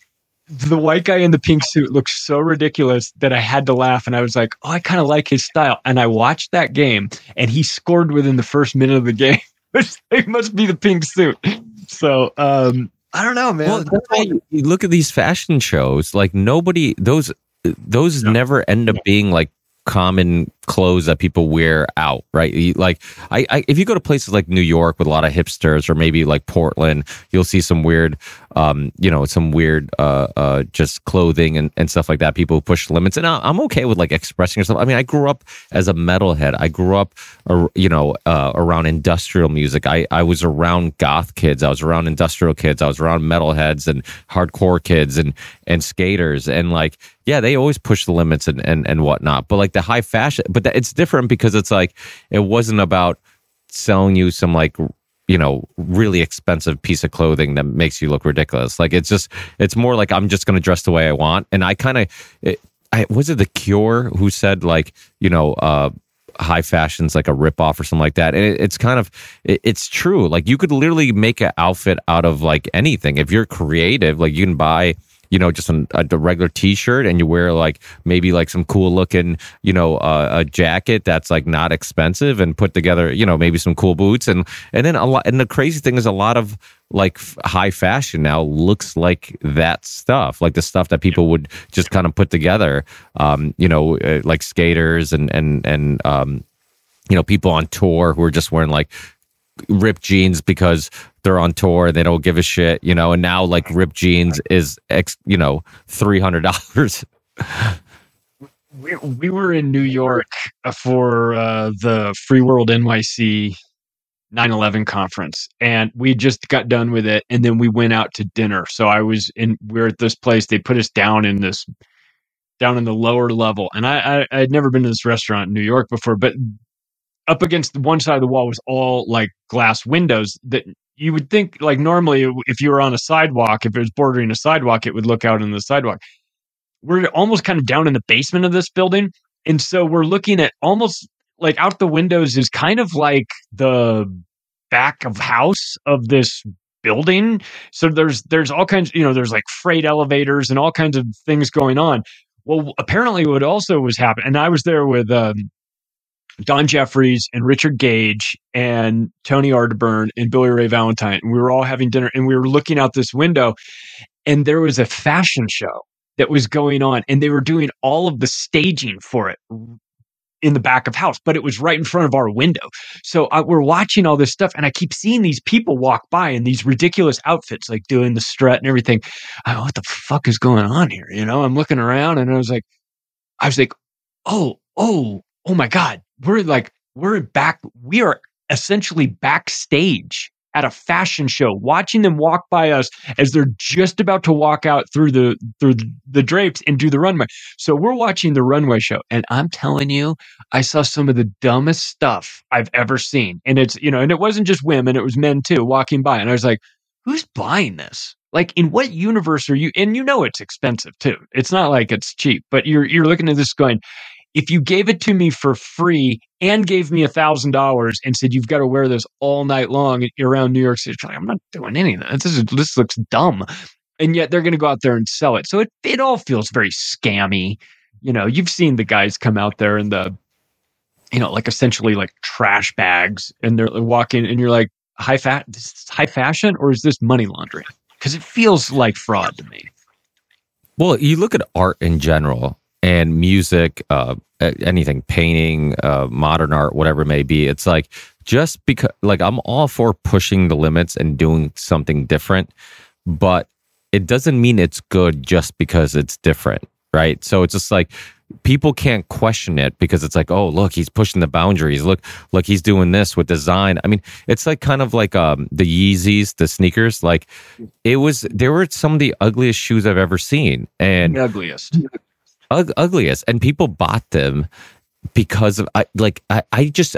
Speaker 28: The white guy in the pink suit looks so ridiculous that I had to laugh, and I was like, "Oh, I kind of like his style." And I watched that game, and he scored within the first minute of the game. It must be the pink suit. So. um I don't know, man.
Speaker 29: Well, that's why you, you look at these fashion shows, like nobody, those, those no. never end up being like common clothes that people wear out, right? You, like, I, I, if you go to places like New York with a lot of hipsters, or maybe like Portland, you'll see some weird, um, you know, some weird, uh, uh, just clothing and, and stuff like that. People who push limits, and I, I'm okay with like expressing yourself. I mean, I grew up as a metalhead. I grew up, uh, you know, uh, around industrial music. I, I was around goth kids. I was around industrial kids. I was around metalheads and hardcore kids and and skaters, and like, yeah, they always push the limits and and and whatnot. But like the high fashion. But that, it's different because it's like, it wasn't about selling you some like, you know, really expensive piece of clothing that makes you look ridiculous. Like, it's just, it's more like, I'm just going to dress the way I want. And I kind of, I was it The Cure who said like, you know, uh, high fashion's like a ripoff or something like that. And it, it's kind of, it, it's true. Like, you could literally make an outfit out of like anything. If you're creative, like you can buy, you know, just a, a regular t-shirt, and you wear like maybe like some cool looking, you know, uh, a jacket that's like not expensive, and put together, you know, maybe some cool boots. And, and then a lot, and the crazy thing is a lot of like f- high fashion now looks like that stuff, like the stuff that people would just kind of put together, um, you know, uh, like skaters and, and, and, um, you know, people on tour who are just wearing like ripped jeans because they're on tour, they don't give a shit, you know. And now like ripped jeans is ex, you know, three hundred dollars.
Speaker 28: we, we were in New York for uh the Free World N Y C nine eleven conference, and we just got done with it, and then we went out to dinner. So I was in, we we're at this place. They put us down in this, down in the lower level, and I, I I'd never been to this restaurant in New York before, but up against one side of the wall was all like glass windows that you would think, like, normally if you were on a sidewalk, if it was bordering a sidewalk, it would look out on the sidewalk. We're almost kind of down in the basement of this building, and so we're looking at almost like out the windows is kind of like the back of house of this building. So there's there's all kinds, you know, there's like freight elevators and all kinds of things going on. Well, apparently what also was happening, and I was there with um, Don Jeffries and Richard Gage and Tony Arterburn and Billy Ray Valentine. And we were all having dinner, and we were looking out this window, and there was a fashion show that was going on, and they were doing all of the staging for it in the back of house, but it was right in front of our window. So I, we're watching all this stuff, and I keep seeing these people walk by in these ridiculous outfits, like doing the strut and everything. I go, what the fuck is going on here? You know, I'm looking around, and I was like, I was like, oh, oh, oh my God. We're like, we're back. We are essentially backstage at a fashion show, watching them walk by us as they're just about to walk out through the through the drapes and do the runway. So we're watching the runway show, and I'm telling you, I saw some of the dumbest stuff I've ever seen. And it's, you know, and it wasn't just women, it was men too walking by. And I was like, who's buying this? Like, in what universe are you? And you know it's expensive too. It's not like it's cheap, but you're you're looking at this going, if you gave it to me for free and gave me a thousand dollars and said you've got to wear this all night long around New York City, I'm not doing any of that. This is this looks dumb, and yet they're going to go out there and sell it. So it it all feels very scammy. You know, you've seen the guys come out there in the, you know, like essentially like trash bags, and they're walking, and you're like, high fat, this is high fashion, or is this money laundering? Because it feels like fraud to me.
Speaker 29: Well, you look at art in general. And music, uh, anything, painting, uh, modern art, whatever it may be. It's like, just because, like, I'm all for pushing the limits and doing something different, but it doesn't mean it's good just because it's different, right? So it's just like, people can't question it because it's like, oh, look, he's pushing the boundaries. Look, look, he's doing this with design. I mean, it's like kind of like um, the Yeezys, the sneakers. Like, it was, they were some of the ugliest shoes I've ever seen. And
Speaker 28: the ugliest.
Speaker 29: Ug- ugliest, and people bought them because of I like I, I just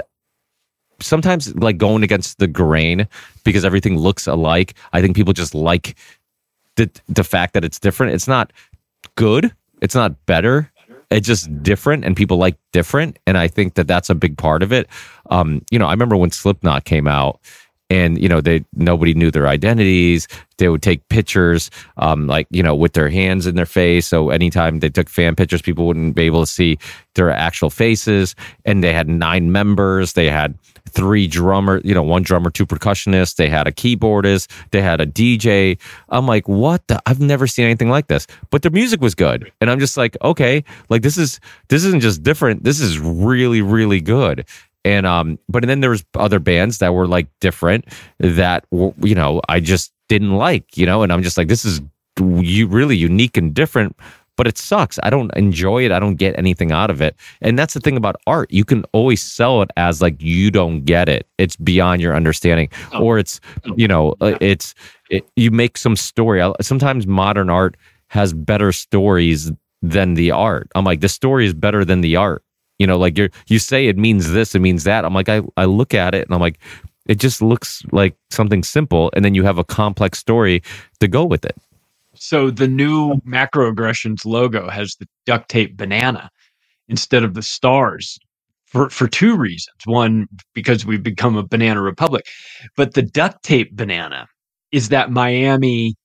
Speaker 29: sometimes like going against the grain because everything looks alike. I think people just like the the fact that it's different. It's not good. It's not better. It's just different, and people like different. And I think that that's a big part of it. Um, you know, I remember when Slipknot came out. And, you know, they nobody knew their identities. They would take pictures, um, like, you know, with their hands in their face. So anytime they took fan pictures, people wouldn't be able to see their actual faces. And they had nine members. They had three drummer, you know, one drummer, two percussionists. They had a keyboardist. They had a D J. I'm like, what the? I've never seen anything like this. But their music was good. And I'm just like, okay, like this is this isn't just different. This is really, really good. And um, but then there was other bands that were like different that you know I just didn't like, you know, and I'm just like, this is you really unique and different, but it sucks. I don't enjoy it. I don't get anything out of it. And that's the thing about art. You can always sell it as like you don't get it. It's beyond your understanding, or it's you know it's it, you make some story. Sometimes modern art has better stories than the art. I'm like, the story is better than the art. You know, like you you say it means this, it means that. I'm like, I, I look at it and I'm like, it just looks like something simple. And then you have a complex story to go with it.
Speaker 28: So the new Macroaggressions logo has the duct tape banana instead of the stars for, for two reasons. One, because we've become a banana republic. But the duct tape banana is that Miami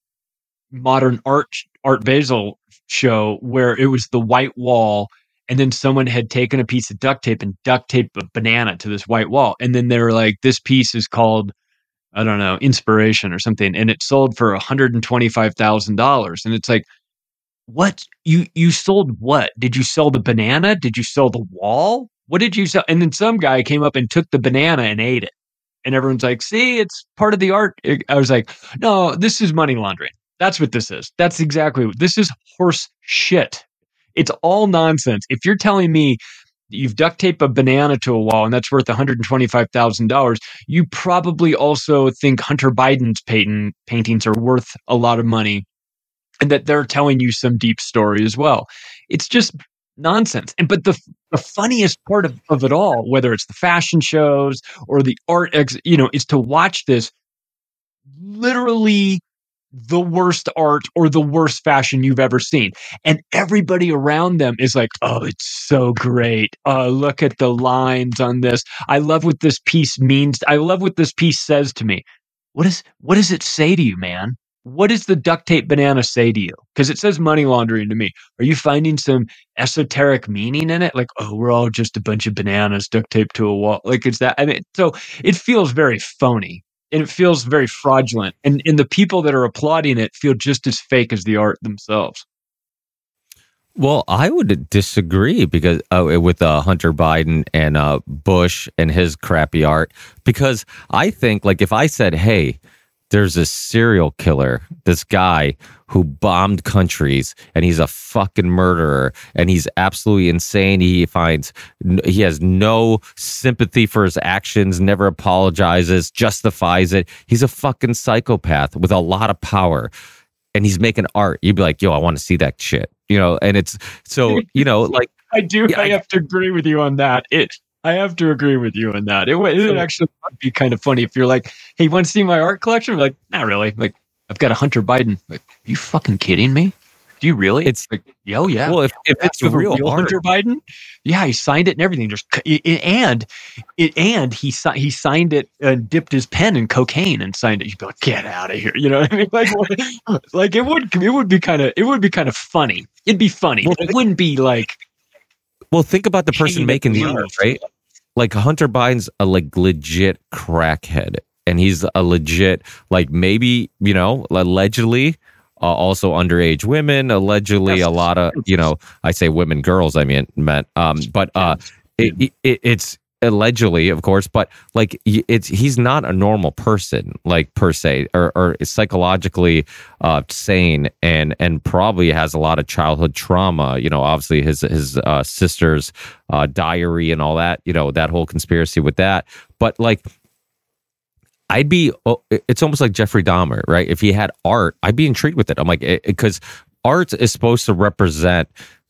Speaker 28: modern art Art Basel show where it was the white wall. And then someone had taken a piece of duct tape and duct taped a banana to this white wall. And then they were like, this piece is called, I don't know, Inspiration or something. And it sold for one hundred twenty-five thousand dollars. And it's like, what? You you sold what? Did you sell the banana? Did you sell the wall? What did you sell? And then some guy came up and took the banana and ate it. And everyone's like, see, it's part of the art. I was like, no, this is money laundering. That's what this is. That's exactly what this is. Horse shit. It's all nonsense. If you're telling me you've duct taped a banana to a wall and that's worth one hundred twenty-five thousand dollars, you probably also think Hunter Biden's painting, paintings are worth a lot of money and that they're telling you some deep story as well. It's just nonsense. And but the the funniest part of, of it all, whether it's the fashion shows or the art, ex, you know, is to watch this literally the worst art or the worst fashion you've ever seen. And everybody around them is like, oh, it's so great. Uh, look at the lines on this. I love what this piece means. I love what this piece says to me. What is, what does it say to you, man? What does the duct tape banana say to you? Because it says money laundering to me. Are you finding some esoteric meaning in it? Like, oh, we're all just a bunch of bananas duct taped to a wall. Like, it's that. I mean, so it feels very phony. And it feels very fraudulent. And, and the people that are applauding it feel just as fake as the art themselves.
Speaker 29: Well, I would disagree because uh, with uh, Hunter Biden and uh, Bush and his crappy art, because I think, like, if I said, hey, there's a serial killer, this guy who bombed countries and he's a fucking murderer and he's absolutely insane. He finds he has no sympathy for his actions, never apologizes, justifies it. He's a fucking psychopath with a lot of power and he's making art. You'd be like, yo, I want to see that shit. You know, and it's so, you know, like
Speaker 28: I do.
Speaker 29: Yeah,
Speaker 28: I have to agree with you on that. It I have to agree with you on that. It would it actually would be kind of funny if you're like, hey, you want to see my art collection? I'm like, not really. Like, I've got a Hunter Biden. Like, are you fucking kidding me? Do you really?
Speaker 29: It's
Speaker 28: like, oh yeah.
Speaker 29: Well, if, if it's
Speaker 28: real,
Speaker 29: real,
Speaker 28: real
Speaker 29: art.
Speaker 28: Hunter Biden, yeah, he signed it and everything. Just and it and he he signed it and dipped his pen in cocaine and signed it. You'd be like, get out of here. You know what I mean? Like, like it would it would be kind of it would be kind of funny. It'd be funny. Well, it wouldn't be like.
Speaker 29: Well, think about the person making the art, right? Like Hunter Biden's a like legit crackhead, and he's a legit like maybe you know allegedly uh, also underage women, allegedly a lot of you know I say women, girls, I mean meant, um, but uh, it, it, it's allegedly, of course, but like it's he's not a normal person like per se or, or is psychologically uh, sane and and probably has a lot of childhood trauma. You know, obviously his his uh, sister's uh, diary and all that. You know, that whole conspiracy with that. But like, I'd be. It's almost like Jeffrey Dahmer, right? If he had art, I'd be intrigued with it. I'm like, because art is supposed to represent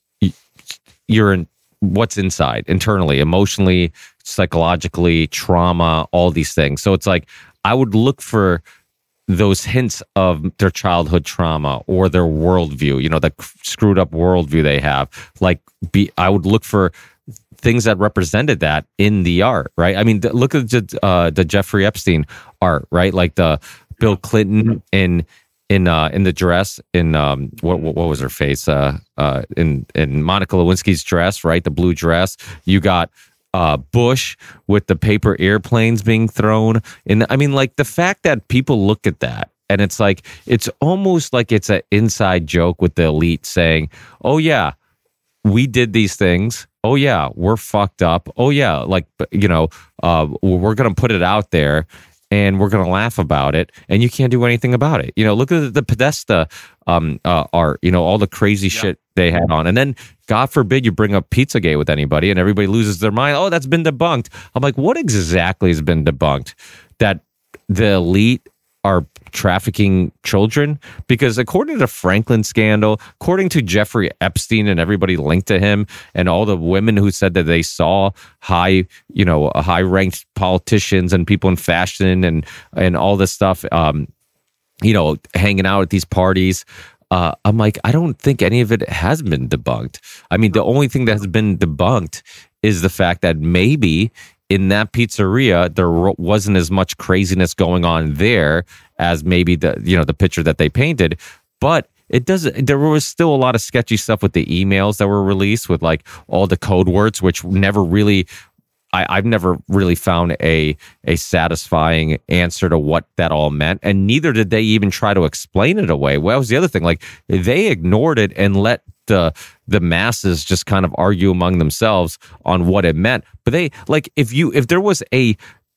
Speaker 29: your in. What's inside internally, emotionally, psychologically, trauma, all these things. So it's like I would look for those hints of their childhood trauma or their worldview, you know, the screwed up worldview they have. Like, be I would look for things that represented that in the art, right? I mean, look at the, uh, the Jeffrey Epstein art, right? Like the Bill Clinton in. In uh in the dress in um what what, what was her face uh uh in in Monica Lewinsky's dress, right, the blue dress. You got uh Bush with the paper airplanes being thrown in. I mean, like the fact that people look at that and it's like it's almost like it's an inside joke with the elite saying, oh yeah, we did these things. Oh yeah, we're fucked up. Oh yeah, like you know uh we're gonna put it out there. And we're going to laugh about it, and you can't do anything about it. You know, look at the Podesta um, uh, art, you know, all the crazy yeah. shit they had on. And then, God forbid, you bring up Pizzagate with anybody, and everybody loses their mind. Oh, that's been debunked. I'm like, what exactly has been debunked? That the elite are trafficking children? Because according to the Franklin scandal, according to Jeffrey Epstein and everybody linked to him and all the women who said that they saw high, you know, high ranked politicians and people in fashion and, and all this stuff, um, you know, hanging out at these parties. Uh, I'm like, I don't think any of it has been debunked. I mean, the only thing that has been debunked is the fact that maybe in that pizzeria, there wasn't as much craziness going on there as maybe the, you know, the picture that they painted, but it doesn't, there was still a lot of sketchy stuff with the emails that were released with like all the code words, which never really, I, I've never really found a, a satisfying answer to what that all meant. And neither did they even try to explain it away. Well, that was the other thing. Like they ignored it and let the the masses just kind of argue among themselves on what it meant. But they like if you if there was a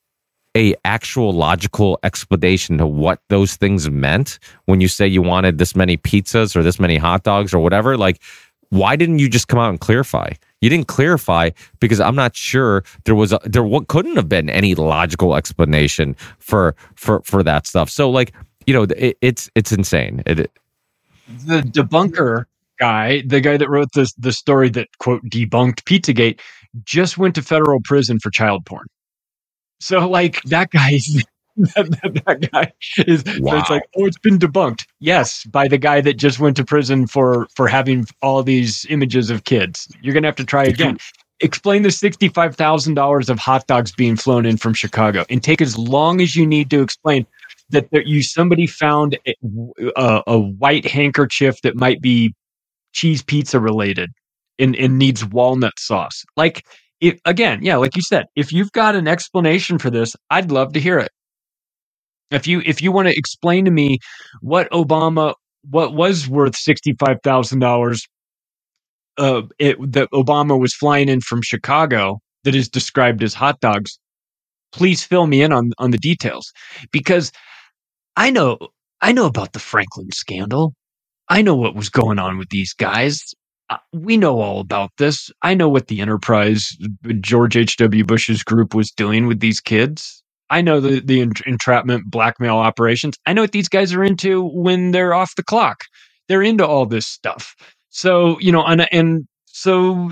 Speaker 29: a actual logical explanation to what those things meant when you say you wanted this many pizzas or this many hot dogs or whatever, like why didn't you just come out and clarify? You didn't clarify because I'm not sure there was a, there what couldn't have been any logical explanation for for for that stuff. So like, you know, it, it's it's insane. It, it,
Speaker 28: the debunker guy, the guy that wrote this the story that quote debunked Pizzagate, just went to federal prison for child porn. So like that guy's that, that, that guy is wow. So it's like, oh, it's been debunked. Yes, by the guy that just went to prison for for having all these images of kids. You're gonna have to try again. Explain the sixty-five thousand dollars of hot dogs being flown in from Chicago, and take as long as you need to explain that there, you somebody found a, a, a white handkerchief that might be cheese pizza related and, and needs walnut sauce. Like, if, again, yeah, like you said, if you've got an explanation for this, I'd love to hear it. If you if you want to explain to me what Obama, what was worth sixty-five thousand dollars uh, it, that Obama was flying in from Chicago that is described as hot dogs, please fill me in on, on the details. Because I know I know about the Franklin scandal. I know what was going on with these guys. Uh, we know all about this. I know what the Enterprise, George H W. Bush's group was doing with these kids. I know the, the entrapment, blackmail operations. I know what these guys are into when they're off the clock. They're into all this stuff. So, you know, and, and so,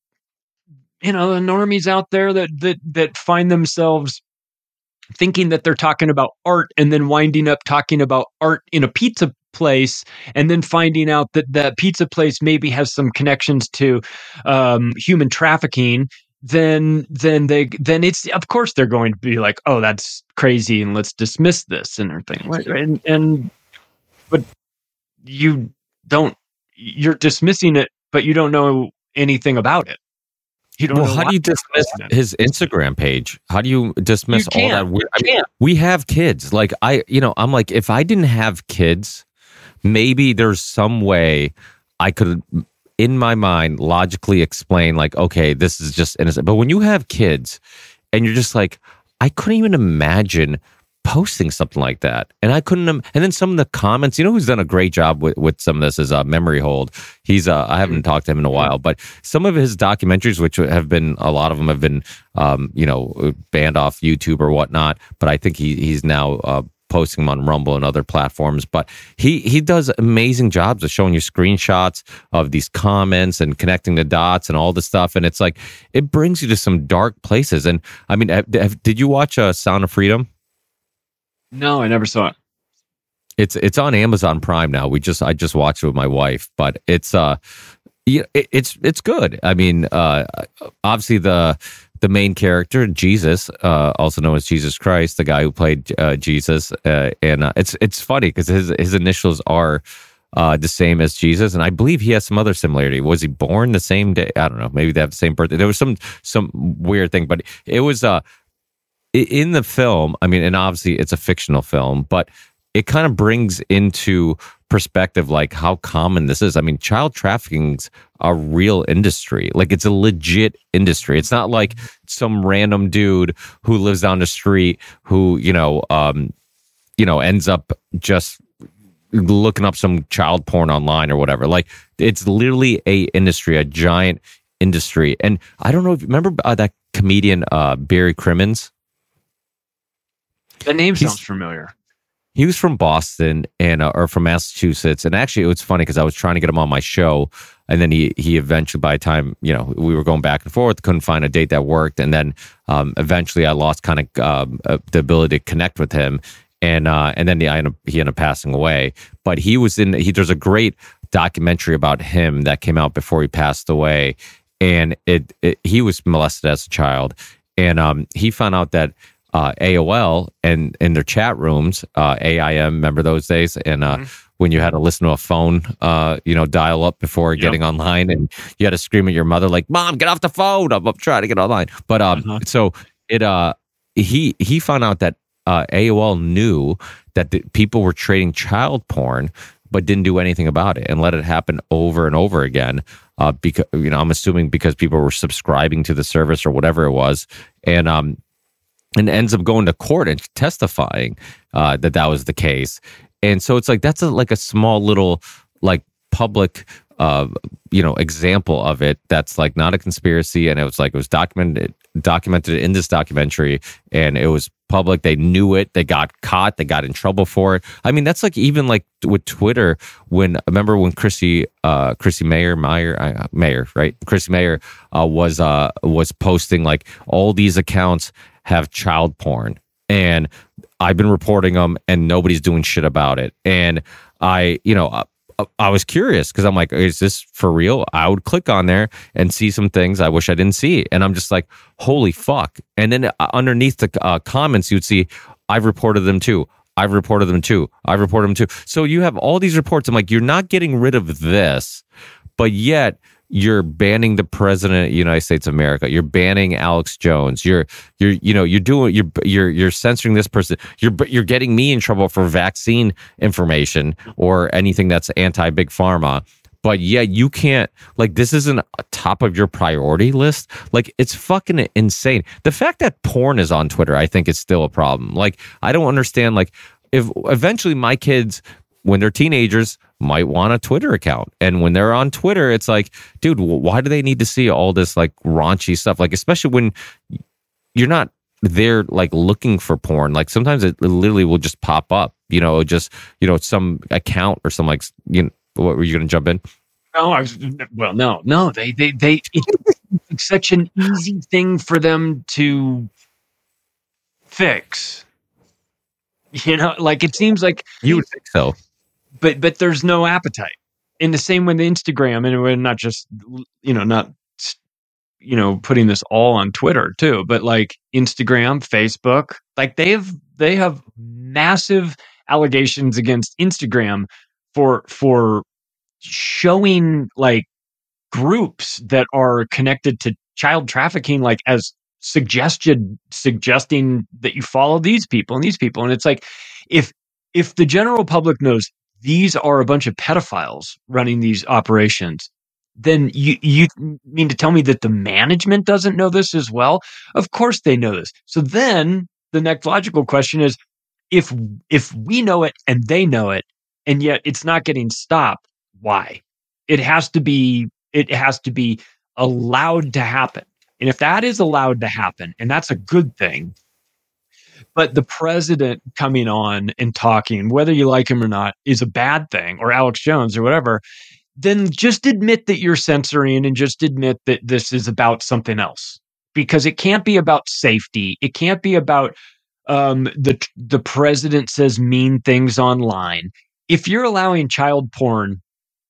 Speaker 28: you know, the normies out there that, that, that find themselves thinking that they're talking about art and then winding up talking about art in a pizza place and then finding out that that pizza place maybe has some connections to um, human trafficking, then then they then it's of course they're going to be like, oh, that's crazy and let's dismiss this and everything. And and but you don't you're dismissing it, but you don't know anything about it. You don't
Speaker 29: well,
Speaker 28: know
Speaker 29: how do you dismiss his Instagram page? How do you dismiss
Speaker 28: you
Speaker 29: all that weird? I mean, we have kids. Like I, you know, I'm like, if I didn't have kids, maybe there's some way I could, in my mind, logically explain like, okay, this is just innocent. But when you have kids and you're just like, I couldn't even imagine posting something like that. And I couldn't, and then some of the comments, you know, who's done a great job with, with some of this is uh, Memory Hold. He's, uh, I haven't talked to him in a while, but some of his documentaries, which have been, a lot of them have been, um, you know, banned off YouTube or whatnot. But I think he he's now uh, posting them on Rumble and other platforms. But he he does amazing jobs of showing you screenshots of these comments and connecting the dots and all this stuff. And it's like, it brings you to some dark places. And I mean, have, have, did you watch uh, Sound of Freedom?
Speaker 28: No, I never saw it.
Speaker 29: It's it's on Amazon Prime now. We just I just watched it with my wife, but it's uh, yeah, it, it's it's good. I mean, uh, obviously the the main character, Jesus, uh, also known as Jesus Christ, the guy who played uh, Jesus, uh, and uh, it's it's funny because his his initials are uh, the same as Jesus, and I believe he has some other similarity. Was he born the same day? I don't know. Maybe they have the same birthday. There was some some weird thing, but it was uh. in the film, I mean, and obviously it's a fictional film, but it kind of brings into perspective like how common this is. I mean, child trafficking's a real industry. Like it's a legit industry. It's not like some random dude who lives down the street who, you know, um, you know, ends up just looking up some child porn online or whatever. Like it's literally a industry, a giant industry. And I don't know if you remember uh, that comedian uh, Barry Crimmins.
Speaker 28: The name
Speaker 29: He's,
Speaker 28: sounds familiar.
Speaker 29: He was from Boston and uh, or from Massachusetts, and actually it was funny because I was trying to get him on my show, and then he he eventually, by the time you know we were going back and forth, couldn't find a date that worked, and then um, eventually I lost kind of um, uh, the ability to connect with him, and uh, and then he ended, up, he ended up passing away. But he was in he there's a great documentary about him that came out before he passed away, and it, it he was molested as a child, and um, he found out that. Uh, A O L and in their chat rooms, uh, A I M, remember those days? And uh, mm-hmm. when you had to listen to a phone, uh, you know, dial up before yep. getting online, and you had to scream at your mother like, "Mom, get off the phone! I'm, I'm trying to get online." But um, uh-huh. so it uh, he he found out that uh, A O L knew that the people were trading child porn, but didn't do anything about it and let it happen over and over again. Uh, because you know, I'm assuming because people were subscribing to the service or whatever it was, and um. and ends up going to court and testifying uh, that that was the case. And so it's like, that's a, like a small little like public uh, you know, example of it that's like not a conspiracy, and it was like it was documented documented in this documentary, and it was public. They knew it. They got caught. They got in trouble for it. I mean, that's like even like with Twitter. When remember when Chrissy uh, Chrissy Mayer Meyer uh, Mayer right Chrissy Mayer uh, was uh, was posting like all these accounts have child porn, and I've been reporting them, and nobody's doing shit about it. And I, you know. Uh, I was curious because I'm like, is this for real? I would click on there and see some things I wish I didn't see. And I'm just like, holy fuck. And then underneath the uh, comments, you'd see, I've reported them too. I've reported them too. I've reported them too. So you have all these reports. I'm like, you're not getting rid of this, but yet you're banning the president of the United States of America. You're banning Alex Jones. You're, you're, you know, you're doing, you're, you're, you're censoring this person. You're, you're getting me in trouble for vaccine information or anything that's anti-big pharma. But yeah, you can't, like, this isn't a top of your priority list. Like, it's fucking insane. The fact that porn is on Twitter, I think is still a problem. Like, I don't understand, like, if eventually my kids, when they're teenagers, might want a Twitter account. And when they're on Twitter, it's like, dude, why do they need to see all this like raunchy stuff? Like, especially when you're not there like looking for porn. Like sometimes it literally will just pop up, you know, just, you know, some account or some like, you know, what were you going to jump in?
Speaker 28: No, I was, well, no, no, they, they, they, it's such an easy thing for them to fix. You know, like it seems like
Speaker 29: you would think so.
Speaker 28: But but there's no appetite. In the same way, the Instagram, and we're not just, you know, not, you know, putting this all on Twitter too, but like Instagram, Facebook, like they have they have massive allegations against Instagram for for showing like groups that are connected to child trafficking, like as suggested suggesting that you follow these people and these people. And it's like, if if the general public knows these are a bunch of pedophiles running these operations, then you you mean to tell me that the management doesn't know this as well? Of course they know this. So then the next logical question is, if if we know it and they know it, and yet it's not getting stopped, why? It has to be it has to be allowed to happen. And if that is allowed to happen, and that's a good thing, but the president coming on and talking, whether you like him or not, is a bad thing, or Alex Jones or whatever, then just admit that you're censoring and just admit that this is about something else. Because it can't be about safety. It can't be about um, the the president says mean things online. If you're allowing child porn,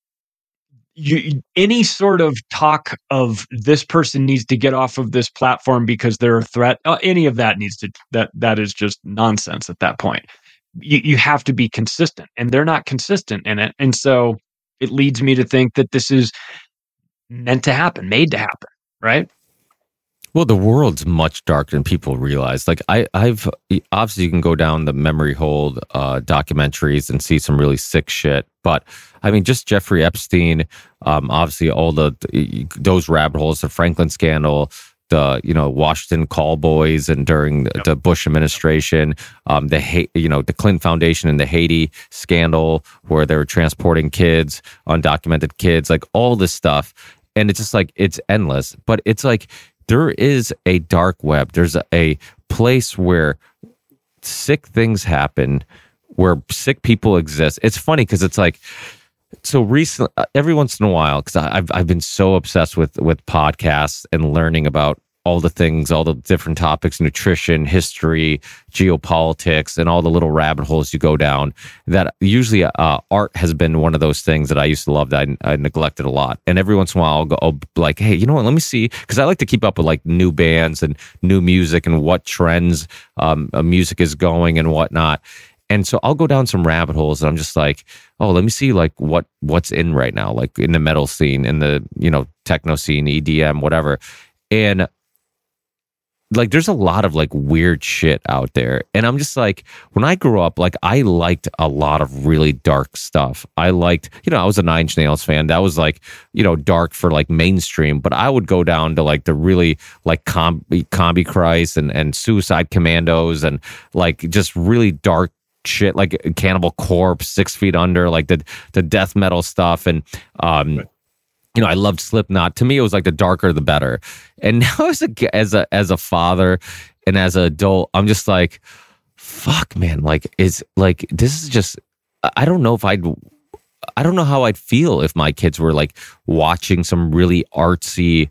Speaker 28: You, any sort of talk of this person needs to get off of this platform because they're a threat, uh, any of that needs to, that that is just nonsense at that point. You, you have to be consistent, and they're not consistent in it. And so it leads me to think that this is meant to happen, made to happen, right?
Speaker 29: Well, the world's much darker than people realize. Like I, I've obviously you can go down the memory hole uh, documentaries and see some really sick shit. But I mean, just Jeffrey Epstein, um, obviously all the those rabbit holes, the Franklin scandal, the you know Washington call boys, and during the, the Bush administration, um, the you know the Clinton Foundation and the Haiti scandal where they were transporting kids, undocumented kids, like all this stuff, and it's just like it's endless. But it's like, there is a dark web. There's a, a place where sick things happen, where sick people exist. It's funny because it's like, so recently, every once in a while, because I've I've been so obsessed with with podcasts and learning about all the things, all the different topics, nutrition, history, geopolitics, and all the little rabbit holes you go down, that usually uh, art has been one of those things that I used to love that I, I neglected a lot. And every once in a while I'll go I'll be like, hey, you know what, let me see, because I like to keep up with like new bands and new music and what trends um, music is going and whatnot. And so I'll go down some rabbit holes and I'm just like, oh, let me see like what what's in right now, like in the metal scene, in the, you know, techno scene, E D M, whatever. And like, there's a lot of like weird shit out there. And I'm just like, when I grew up, like I liked a lot of really dark stuff. I liked, you know, I was a Nine Inch Nails fan. That was like, you know, dark for like mainstream, but I would go down to like the really like Com- Combi Christ and, and Suicide Commandos and like just really dark shit, like Cannibal Corpse, Six Feet Under, like the, the death metal stuff. And, um, you know, I loved Slipknot. To me, it was like the darker the better. And now as a as a as a father and as an adult, I'm just like, fuck, man. Like, is like this is just. I don't know if I'd. I don't know how I'd feel if my kids were like watching some really artsy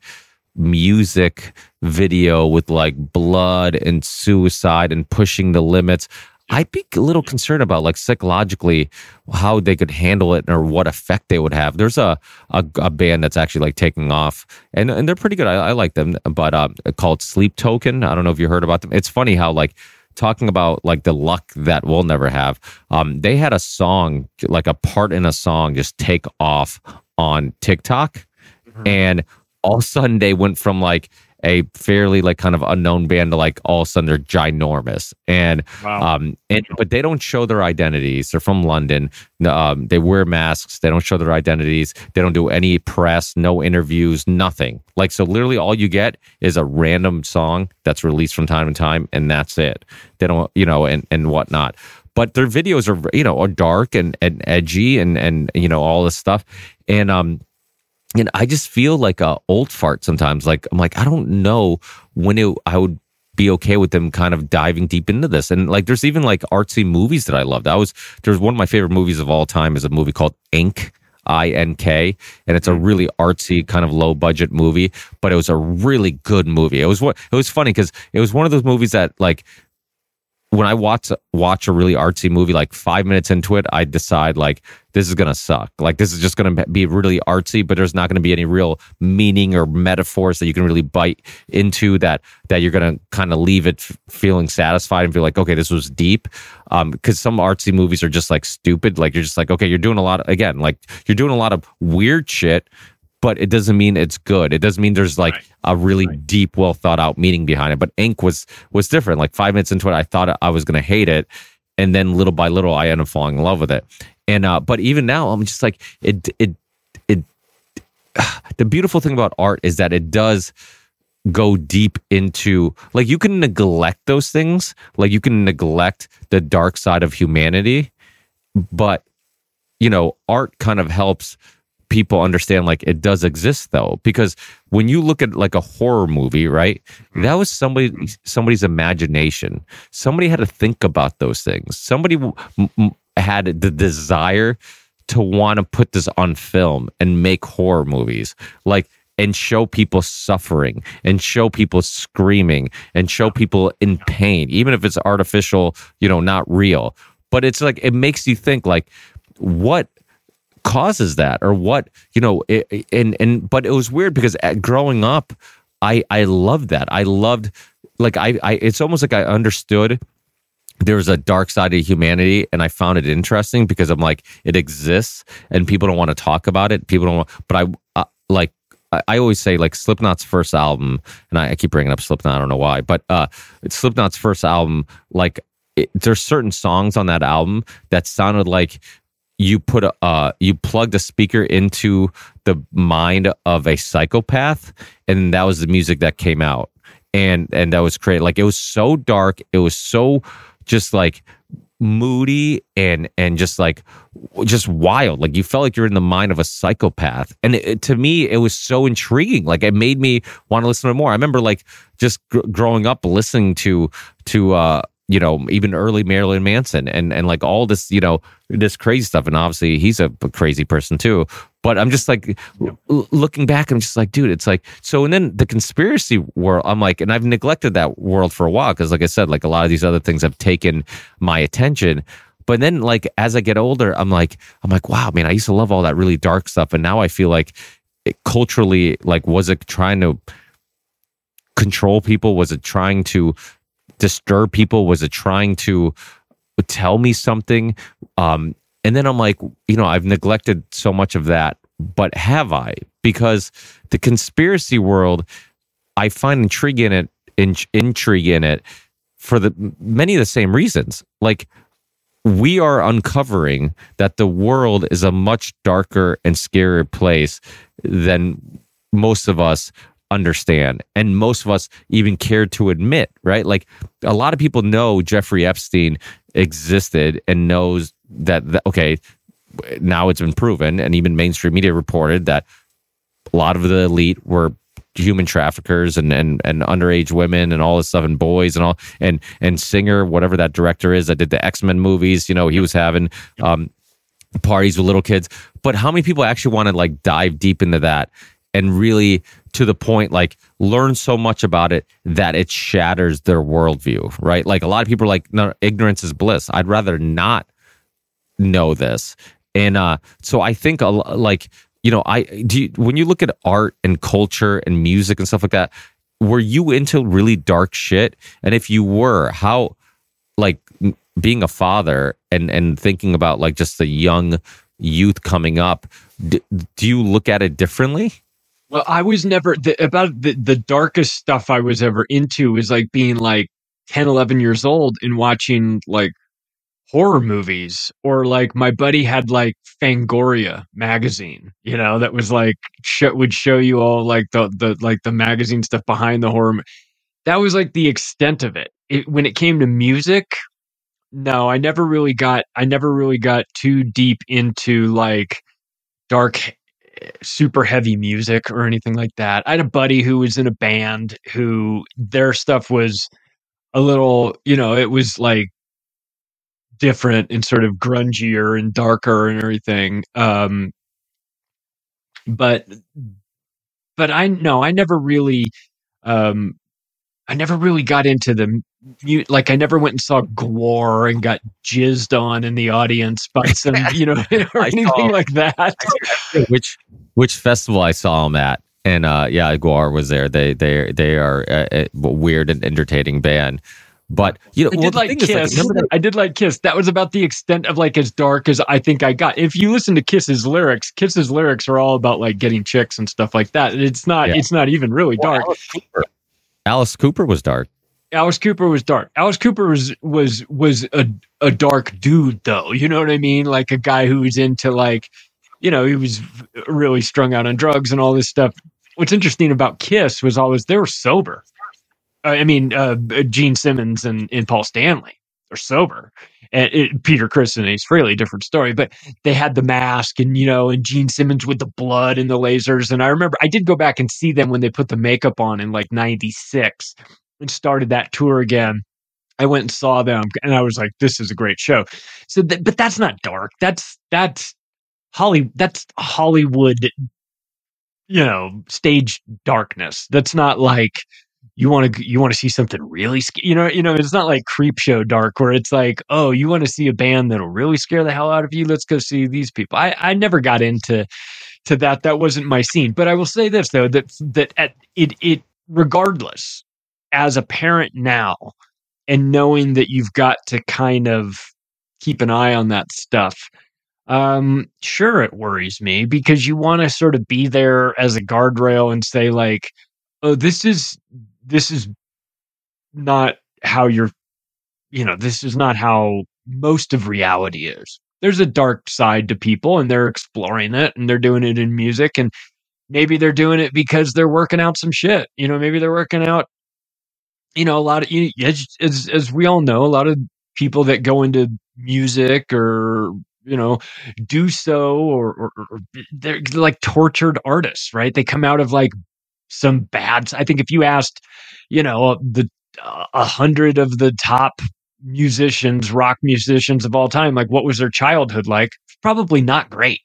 Speaker 29: music video with like blood and suicide and pushing the limits. I'd be a little concerned about like psychologically how they could handle it or what effect they would have. There's a a, a band that's actually like taking off, and and they're pretty good. I, I like them, but um, called Sleep Token. I don't know if you heard about them. It's funny how like talking about like the luck that we'll never have. Um, they had a song, like a part in a song, just take off on TikTok, mm-hmm. and all of a sudden they went from like a fairly like kind of unknown band to like all of a sudden they're ginormous. And wow. um and but they don't show their identities. They're from London. Um, they wear masks. They don't show their identities. They don't do any press, no interviews, nothing. Like, so literally all you get is a random song that's released from time to time, and that's it. They don't, you know, and and whatnot. But their videos are, you know, are dark and, and edgy and and you know all this stuff. And um And I just feel like a old fart sometimes. Like, I'm like, I don't know when it, I would be okay with them kind of diving deep into this. And like, there's even like artsy movies that I loved. I was, there's one of my favorite movies of all time is a movie called Ink, I N K. And it's a really artsy kind of low budget movie, but it was a really good movie. It was what, it was funny because it was one of those movies that like, when I watch watch a really artsy movie, like five minutes into it, I decide like this is gonna suck. Like this is just gonna be really artsy, but there's not gonna be any real meaning or metaphors that you can really bite into. That that you're gonna kind of leave it f- feeling satisfied and feel like, okay, this was deep. Um, because some artsy movies are just like stupid. Like you're just like, okay, you're doing a lot of, again, like you're doing a lot of weird shit, but it doesn't mean it's good. It doesn't mean there's like right. a really right. deep, well thought out meaning behind it. But Ink was was different. Like five minutes into it, I thought I was going to hate it, and then little by little, I ended up falling in love with it. And uh, but even now, I'm just like it. It it. The beautiful thing about art is that it does go deep into, like, you can neglect those things, like you can neglect the dark side of humanity, but you know, art kind of helps people understand like it does exist though, because when you look at like a horror movie, right, that was somebody somebody's imagination. Somebody had to think about those things. Somebody m- m- had the desire to want to put this on film and make horror movies, like, and show people suffering and show people screaming and show people in pain, even if it's artificial, you know, not real. But it's like, it makes you think like, what causes that, or what, you know, it, and and but it was weird because at, growing up, I I loved that. I loved, like, I I it's almost like I understood there's a dark side of humanity, and I found it interesting because I'm like, it exists and people don't want to talk about it. People don't want, but I uh, like I, I always say like Slipknot's first album, and I, I keep bringing up Slipknot, I don't know why, but uh, Slipknot's first album, like it, there's certain songs on that album that sounded like you put a uh, you plugged a speaker into the mind of a psychopath, and that was the music that came out, and and that was created. Like, it was so dark, it was so just like moody and and just like just wild. Like, you felt like you're in the mind of a psychopath, and it, it, to me, it was so intriguing. Like, it made me want to listen to more. I remember like just gr- growing up listening to to. uh you know, even early Marilyn Manson and, and like all this, you know, this crazy stuff. And obviously he's a crazy person too. But I'm just like, yeah. l- looking back, I'm just like, dude, it's like, so, and then the conspiracy world, I'm like, and I've neglected that world for a while. Cause like I said, like a lot of these other things have taken my attention. But then like, as I get older, I'm like, I'm like, wow, man, I used to love all that really dark stuff. And now I feel like it culturally, like, was it trying to control people? Was it trying to disturb people? Was it trying to tell me something? Um, and then I'm like, you know, I've neglected so much of that, but have I? Because the conspiracy world, I find intrigue in it, in, intrigue in it for the many of the same reasons. Like, we are uncovering that the world is a much darker and scarier place than most of us understand, and most of us even care to admit, right? Like, a lot of people know Jeffrey Epstein existed and knows that, that okay, now it's been proven, and even mainstream media reported that a lot of the elite were human traffickers and, and, and underage women and all this stuff and boys and all and and Singer, whatever that director is that did the X-Men movies, you know, he was having um, parties with little kids. But how many people actually want to like dive deep into that and really to the point, like learn so much about it that it shatters their worldview, right? Like a lot of people are like, no, ignorance is bliss. I'd rather not know this. And uh, so I think a, like, you know, I do you, when you look at art and culture and music and stuff like that, were you into really dark shit? And if you were, how, like being a father and, and thinking about like just the young youth coming up, d- do you look at it differently?
Speaker 28: Well, I was never the, about the, the darkest stuff I was ever into was like being like ten, eleven years old and watching like horror movies, or like my buddy had like Fangoria magazine, you know, that was like sh- would show you all like the the like the magazine stuff behind the horror. That was like the extent of it. It when it came to music, no, I never really got I never really got too deep into like dark super heavy music or anything like that. I had a buddy who was in a band who their stuff was a little, you know, it was like different and sort of grungier and darker and everything. Um, but, but I no, I never really, um, I never really got into the like. I never went and saw Gwar and got jizzed on in the audience by some, you know, or anything saw, like that.
Speaker 29: Which which festival I saw them at, and uh, yeah, Gwar was there. They they they are a, a weird and entertaining band. But you know,
Speaker 28: I
Speaker 29: well,
Speaker 28: did like Kiss.
Speaker 29: Like,
Speaker 28: I did like Kiss. That was about the extent of like as dark as I think I got. If you listen to Kiss's lyrics, Kiss's lyrics are all about like getting chicks and stuff like that. It's not. Yeah. It's not even really well, dark.
Speaker 29: Alice Cooper. Alice Cooper was dark.
Speaker 28: Alice Cooper was dark. Alice Cooper was was was a a dark dude, though. You know what I mean? Like a guy who was into like, you know, he was really strung out on drugs and all this stuff. What's interesting about Kiss was always they were sober. I mean, uh, Gene Simmons and, and Paul Stanley are sober, and it, Peter Criss and Ace Frehley, different story. But they had the mask, and you know, and Gene Simmons with the blood and the lasers. And I remember I did go back and see them when they put the makeup on in like ninety-six and started that tour again. I went and saw them, and I was like, "This is a great show." So, th- but that's not dark. That's that's Holly. That's Hollywood. You know, stage darkness. That's not like. You want to you want to see something really sc- you know you know it's not like Creepshow dark where it's like, oh, you want to see a band that'll really scare the hell out of you, let's go see these people. I, I never got into to that. That wasn't my scene. But I will say this though, that that at it it regardless, as a parent now and knowing that you've got to kind of keep an eye on that stuff, um sure, it worries me because you want to sort of be there as a guardrail and say like, oh, this is This is not how you're, you know, this is not how most of reality is. There's a dark side to people and they're exploring it and they're doing it in music. And maybe they're doing it because they're working out some shit. You know, maybe they're working out, you know, a lot of, you know, as, as, as we all know, a lot of people that go into music or, you know, do so or, or, or they're like tortured artists, right? They come out of like, some bad. I think if you asked, you know, the a uh, hundred of the top musicians, rock musicians of all time, like what was their childhood like? Probably not great.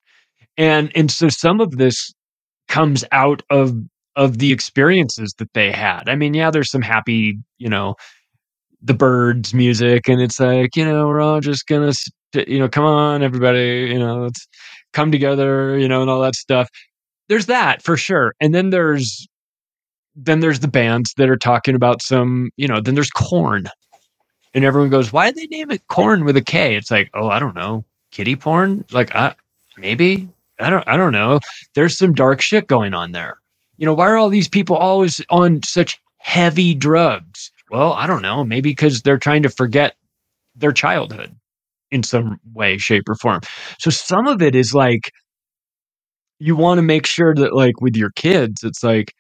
Speaker 28: And and so some of this comes out of of the experiences that they had. I mean, yeah, there's some happy, you know, the Byrds music, and it's like, you know, we're all just gonna, you know, come on, everybody, you know, let's come together, you know, and all that stuff. There's that for sure. And then there's then there's the bands that are talking about some, you know, then there's Korn. And everyone goes, why did they name it Korn with a K? It's like, oh, I don't know. Kiddie porn? Like, uh, maybe. I don't I don't know. There's some dark shit going on there. You know, why are all these people always on such heavy drugs? Well, I don't know. Maybe because they're trying to forget their childhood in some way, shape, or form. So some of it is like, you want to make sure that like with your kids, it's like,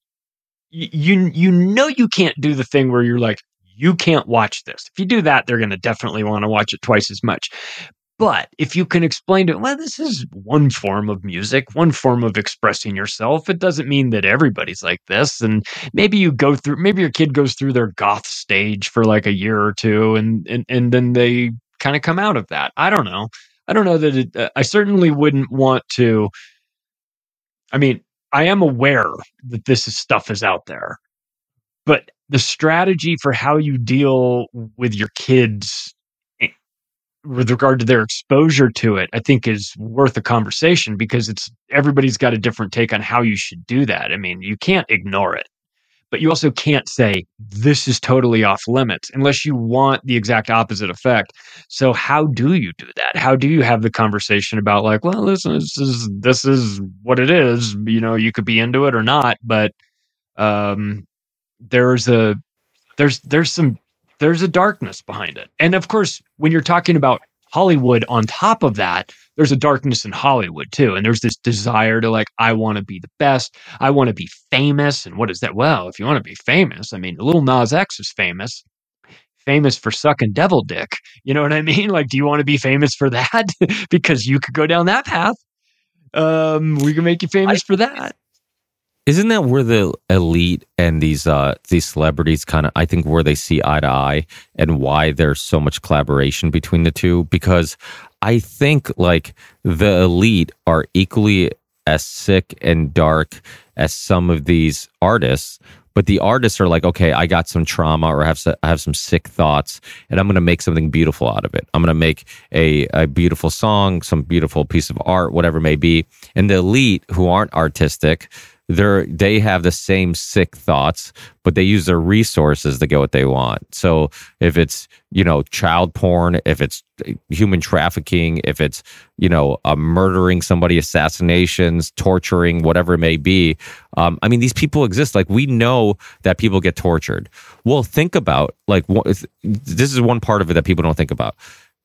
Speaker 28: y- you, you know, you can't do the thing where you're like, you can't watch this. If you do that, they're going to definitely want to watch it twice as much. But if you can explain to, well, this is one form of music, one form of expressing yourself. It doesn't mean that everybody's like this. And maybe you go through, maybe your kid goes through their goth stage for like a year or two, and and, and then they kind of come out of that. I don't know. I don't know that it, uh, I certainly wouldn't want to. I mean, I am aware that this is, stuff is out there, but the strategy for how you deal with your kids with regard to their exposure to it, I think is worth a conversation, because it's everybody's got a different take on how you should do that. I mean, you can't ignore it, but you also can't say this is totally off limits unless you want the exact opposite effect. So how do you do that? How do you have the conversation about like, well, listen, this is, this is what it is. You know, you could be into it or not, but um, there's a, there's, there's some, there's a darkness behind it. And of course, when you're talking about Hollywood on top of that, there's a darkness in Hollywood too. And there's this desire to like, I want to be the best. I want to be famous. And what is that? Well, if you want to be famous, I mean, Lil Nas X is famous, famous for sucking devil dick. You know what I mean? Like, do you want to be famous for that? Because you could go down that path. Um, we can make you famous I, for that.
Speaker 29: Isn't that where the elite and these uh, these celebrities kind of, I think, where they see eye to eye, and why there's so much collaboration between the two? Because I think like the elite are equally as sick and dark as some of these artists, but the artists are like, okay, I got some trauma, or I have I have some sick thoughts, and I'm going to make something beautiful out of it. I'm going to make a, a beautiful song, some beautiful piece of art, whatever it may be. And the elite, who aren't artistic, They're, they have the same sick thoughts, but they use their resources to get what they want. So if it's, you know, child porn, if it's human trafficking, if it's, you know, uh, murdering somebody, assassinations, torturing, whatever it may be. Um, I mean, these people exist. Like, we know that people get tortured. Well, think about, like, this is one part of it that people don't think about.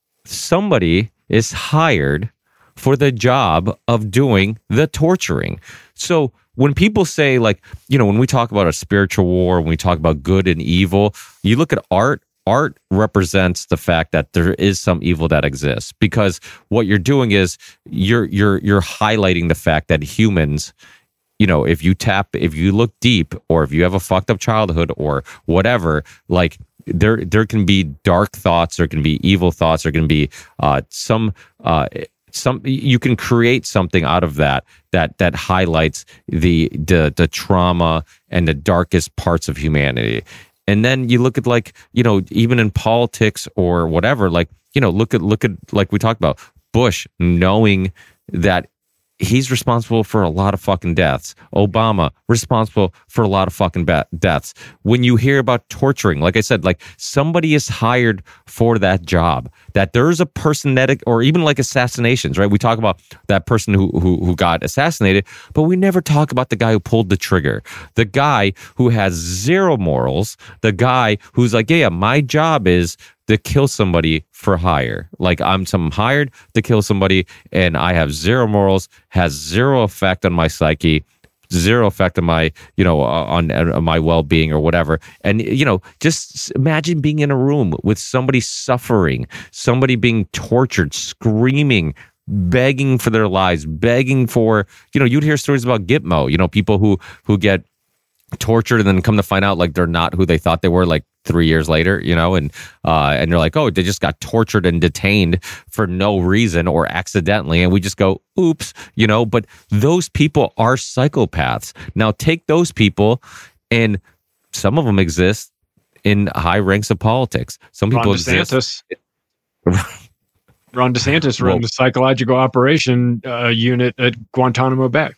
Speaker 29: Somebody is hired for the job of doing the torturing. So when people say, like, you know, when we talk about a spiritual war, when we talk about good and evil, you look at art, art represents the fact that there is some evil that exists, because what you're doing is you're you're you're highlighting the fact that humans, you know, if you tap, if you look deep, or if you have a fucked up childhood or whatever, like, there there can be dark thoughts, there can be evil thoughts, there can be uh, some uh, some you can create something out of that that that highlights the the the trauma and the darkest parts of humanity. And then you look at, like, you know, even in politics or whatever, like, you know, look at look at like we talked about Bush, knowing that he's responsible for a lot of fucking deaths. Obama, responsible for a lot of fucking ba- deaths. When you hear about torturing, like I said, like, somebody is hired for that job. That there's a person that, or even like assassinations, right? We talk about that person who, who who got assassinated, but we never talk about the guy who pulled the trigger. The guy who has zero morals. The guy who's like, yeah, my job is to kill somebody for hire. Like, I'm some hired to kill somebody, and I have zero morals, has zero effect on my psyche, zero effect on my, you know, on, on my well-being or whatever. And, you know, just imagine being in a room with somebody suffering, somebody being tortured, screaming, begging for their lives, begging for, you know, you'd hear stories about Gitmo, you know, people who who get tortured and then come to find out, like, they're not who they thought they were, like, three years later, you know, and uh, and you're like, oh, they just got tortured and detained for no reason or accidentally, and we just go, oops, you know. But those people are psychopaths. Now take those people, and some of them exist in high ranks of politics. Some people
Speaker 28: Ron DeSantis. exist. Ron DeSantis well, ran the psychological operation uh, unit at Guantanamo Bay.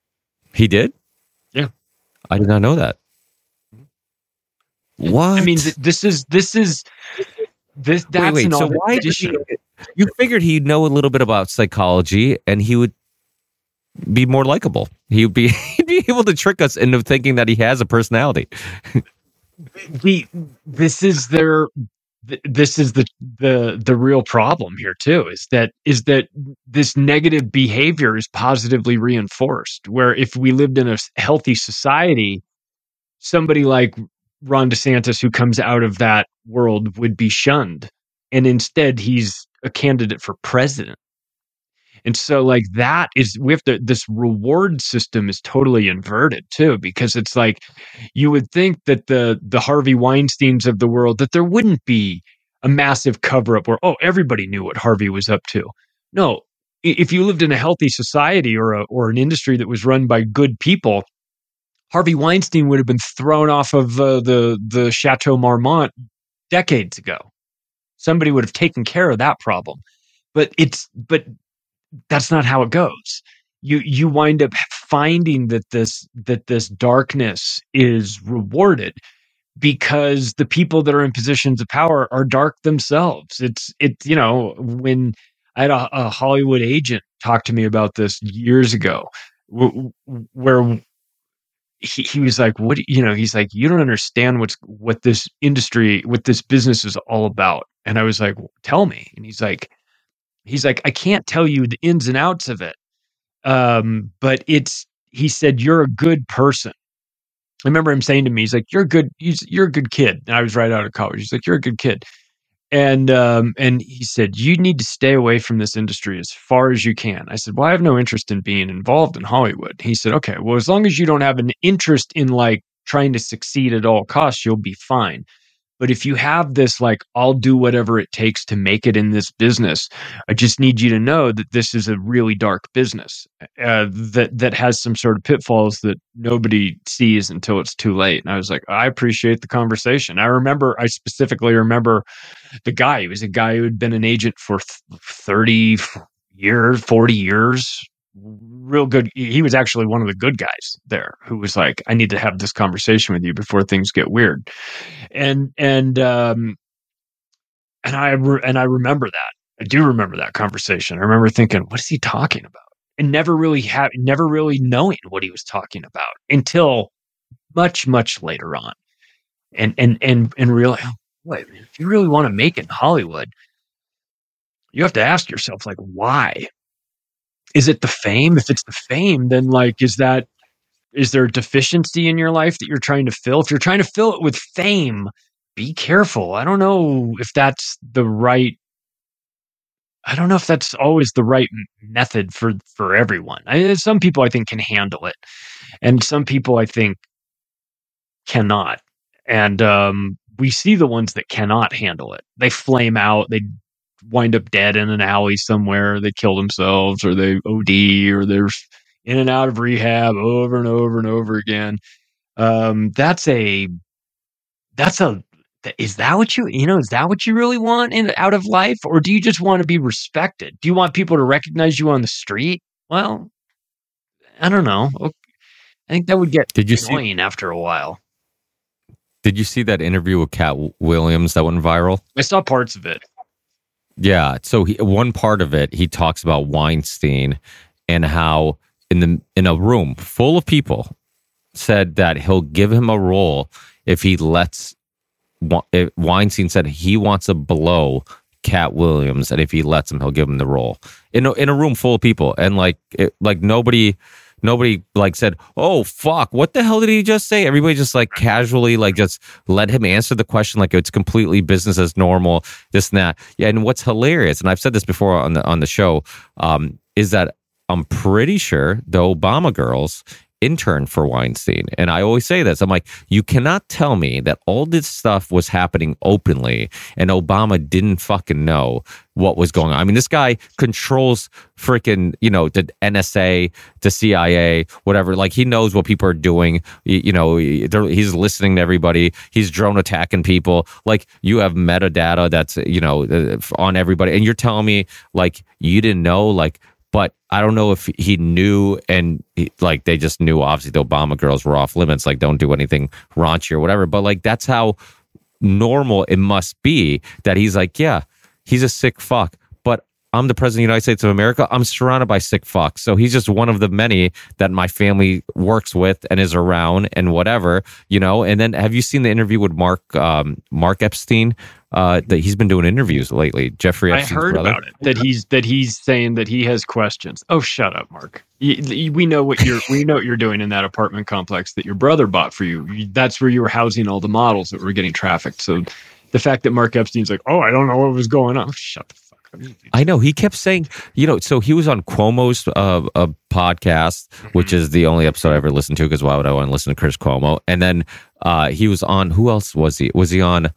Speaker 29: He did?
Speaker 28: Yeah.
Speaker 29: I did not know that. What?
Speaker 28: I mean, th- this is this is this. That's
Speaker 29: wait, wait.
Speaker 28: an
Speaker 29: So why did he, you figured he'd know a little bit about psychology, and he would be more likable. He would be he'd be able to trick us into thinking that he has a personality.
Speaker 28: we this is their this is the the the real problem here too. Is that is that this negative behavior is positively reinforced. Where if we lived in a healthy society, somebody like Ron DeSantis, who comes out of that world, would be shunned, and instead he's a candidate for president. And so like that is, we have to, this reward system is totally inverted too, because it's like, you would think that the, the Harvey Weinsteins of the world, that there wouldn't be a massive cover up where, oh, everybody knew what Harvey was up to. No, if you lived in a healthy society or a, or an industry that was run by good people, Harvey Weinstein would have been thrown off of uh, the, the Chateau Marmont decades ago. Somebody would have taken care of that problem. But it's, but that's not how it goes. You you wind up finding that this that this darkness is rewarded because the people that are in positions of power are dark themselves. It's it's you know, when I had a, a Hollywood agent talk to me about this years ago, w- where he, he was like, "What you know?" He's like, "You don't understand what's what this industry, what this business is all about." And I was like, well, "Tell me." And he's like. He's like, I can't tell you the ins and outs of it. Um, but it's, he said, you're a good person. I remember him saying to me, he's like, you're a good, he's, you're a good kid. And I was right out of college. He's like, you're a good kid. And, um, and he said, you need to stay away from this industry as far as you can. I said, well, I have no interest in being involved in Hollywood. He said, okay, well, as long as you don't have an interest in like trying to succeed at all costs, you'll be fine. But if you have this, like, I'll do whatever it takes to make it in this business, I just need you to know that this is a really dark business uh, that that has some sort of pitfalls that nobody sees until it's too late. And I was like, I appreciate the conversation. I remember, I specifically remember the guy. He was a guy who had been an agent for thirty years, forty years. Real good. He was actually one of the good guys there who was like, I need to have this conversation with you before things get weird. And, and, um, and I, re- and I remember that. I do remember that conversation. I remember thinking, what is he talking about? And never really have, never really knowing what he was talking about until much, much later on. And, and, and, and realize, wait, man, if you really want to make it in Hollywood, you have to ask yourself, like, why? Is it the fame? If it's the fame, then like, is that, is there a deficiency in your life that you're trying to fill? If you're trying to fill it with fame, be careful. I don't know if that's the right, I don't know if that's always the right method for, for everyone. I, some people I think can handle it. And some people I think cannot. And um, we see the ones that cannot handle it. They flame out. They wind up dead in an alley somewhere. They kill themselves, or they O D, or they're in and out of rehab over and over and over again. Um, that's a, that's a, is that what you, you know, is that what you really want in out of life? Or do you just want to be respected? Do you want people to recognize you on the street? Well, I don't know. I think that would get
Speaker 29: did you
Speaker 28: annoying
Speaker 29: see,
Speaker 28: after a while.
Speaker 29: Did you see that interview with Cat Williams that went viral?
Speaker 28: I saw parts of it.
Speaker 29: Yeah. So he, one part of it, he talks about Weinstein and how in the in a room full of people said that he'll give him a role if he lets. If Weinstein said he wants to blow Cat Williams, and if he lets him, he'll give him the role in a, in a room full of people, and like it, like nobody. Nobody like said, "Oh fuck, what the hell did he just say?" Everybody just like casually like just let him answer the question like it's completely business as normal, this and that. Yeah, and what's hilarious, and I've said this before on the on the show, um, is that I'm pretty sure the Obama girls interned for Weinstein. And I always say this. I'm like, you cannot tell me that all this stuff was happening openly and Obama didn't fucking know what was going on. I mean, this guy controls freaking, you know, the N S A, the C I A, whatever. Like, he knows what people are doing. You, you know, he's listening to everybody. He's drone attacking people. Like, you have metadata that's, you know, on everybody. And you're telling me, like, you didn't know, like, but I don't know if he knew, and he, like they just knew. Obviously, the Obama girls were off limits. Like, don't do anything raunchy or whatever. But like, that's how normal it must be. That he's like, yeah, he's a sick fuck. But I'm the president of the United States of America. I'm surrounded by sick fucks. So he's just one of the many that my family works with and is around and whatever, you know. And then, have you seen the interview with Mark um, Mark Epstein? Uh, that he's been doing interviews lately. Jeffrey Epstein's
Speaker 28: I heard
Speaker 29: brother.
Speaker 28: about it. That he's that he's saying that he has questions. Oh, shut up, Mark. You, we know what you're we know what you're doing in that apartment complex that your brother bought for you. you. That's where you were housing all the models that were getting trafficked. So the fact that Mark Epstein's like, oh, I don't know what was going on. Oh, shut the fuck
Speaker 29: I know he kept saying, you know, so he was on Cuomo's uh, uh, podcast, mm-hmm. which is the only episode I ever listened to because why would I want to listen to Chris Cuomo? And then uh, he was on, who else was he? Was he on,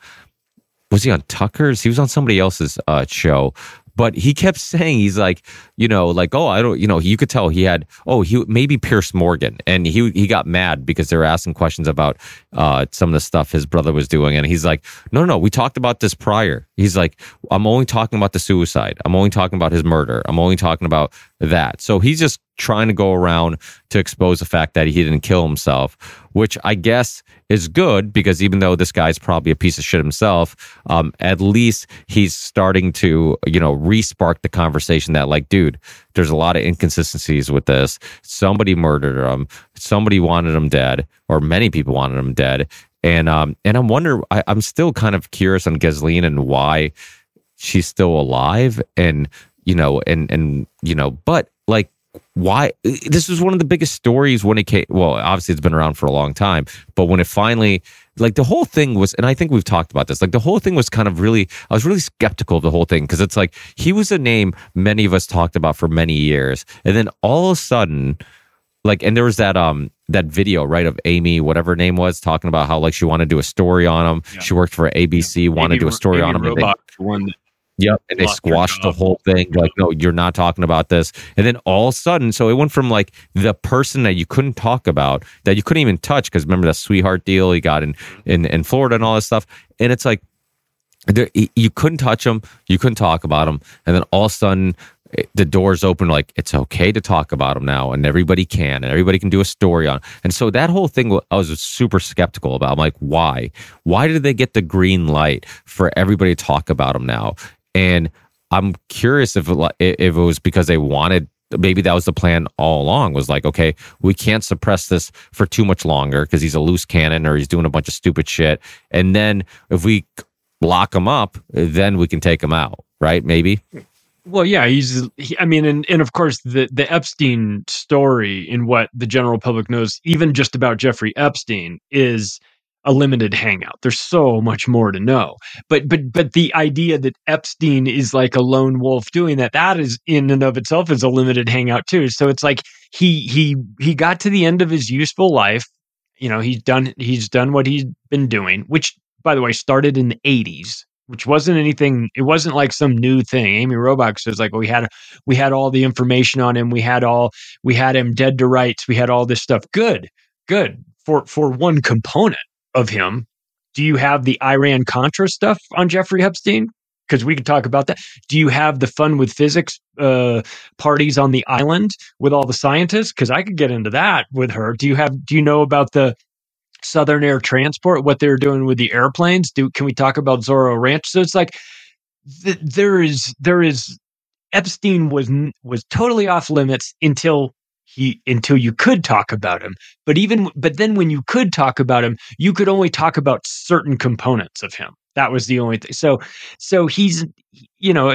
Speaker 29: was he on Tucker's? He was on somebody else's uh, show. But he kept saying, he's like, you know, like, oh, I don't, you know, you could tell he had, oh, he maybe Pierce Morgan. And he he got mad because they were asking questions about uh, some of the stuff his brother was doing. And he's like, no, no, no, we talked about this prior. He's like, I'm only talking about the suicide. I'm only talking about his murder. I'm only talking about that. So he's just trying to go around to expose the fact that he didn't kill himself, which I guess is good because even though this guy's probably a piece of shit himself, um, at least he's starting to, you know, re-spark the conversation that like, dude, there's a lot of inconsistencies with this. Somebody murdered him. Somebody wanted him dead, or many people wanted him dead. And um, and I'm wondering, I, I'm still kind of curious on Ghislaine and why she's still alive, and you know, and and you know, but like, why? This was one of the biggest stories when it came. Well, obviously it's been around for a long time, but when it finally, like the whole thing was, and I think we've talked about this, like the whole thing was kind of really, I was really skeptical of the whole thing because it's like he was a name many of us talked about for many years, and then all of a sudden, like, and there was that um that video, right, of Amy, whatever her name was, talking about how like she wanted to do a story on him. Yeah. She worked for A B C, yeah. wanted Amy, to do a story Amy on him. Robach, they, one that yep, and they squashed the whole thing. Like, no, you're not talking about this. And then all of a sudden, so it went from like the person that you couldn't talk about, that you couldn't even touch, because remember that sweetheart deal he got in, in, in Florida and all this stuff. And it's like, there, you couldn't touch him, you couldn't talk about him. And then all of a sudden, the doors open, like it's okay to talk about him now, and everybody can, and everybody can do a story on. And so that whole thing, I was super skeptical about. I'm like, why? Why did they get the green light for everybody to talk about him now? And I'm curious if it, if it was because they wanted, maybe that was the plan all along, was like, okay, we can't suppress this for too much longer because he's a loose cannon or he's doing a bunch of stupid shit. And then if we lock him up, then we can take him out, right? Maybe.
Speaker 28: Well, yeah, he's, he, I mean, and, and of course, the, the Epstein story, in what the general public knows, even just about Jeffrey Epstein, is a limited hangout. There's so much more to know. But but but the idea that Epstein is like a lone wolf doing that, that is in and of itself is a limited hangout too. So it's like he he he got to the end of his useful life. You know, he's done he's done what he's been doing, which, by the way, started in the eighties. Which wasn't anything, it wasn't like some new thing. Amy Robach says like, well, we had, we had all the information on him. We had all, we had him dead to rights. We had all this stuff. Good, good. For, for one component of him, do you have the Iran-Contra stuff on Jeffrey Epstein? Because we could talk about that. Do you have the fun with physics uh, parties on the island with all the scientists? Because I could get into that with her. Do you have, do you know about the Southern Air Transport, what they're doing with the airplanes? Do can we talk about Zorro Ranch? So it's like th- there is there is Epstein was was totally off limits until he until you could talk about him. But even but then when you could talk about him, you could only talk about certain components of him. That was the only thing. So so he's, you know,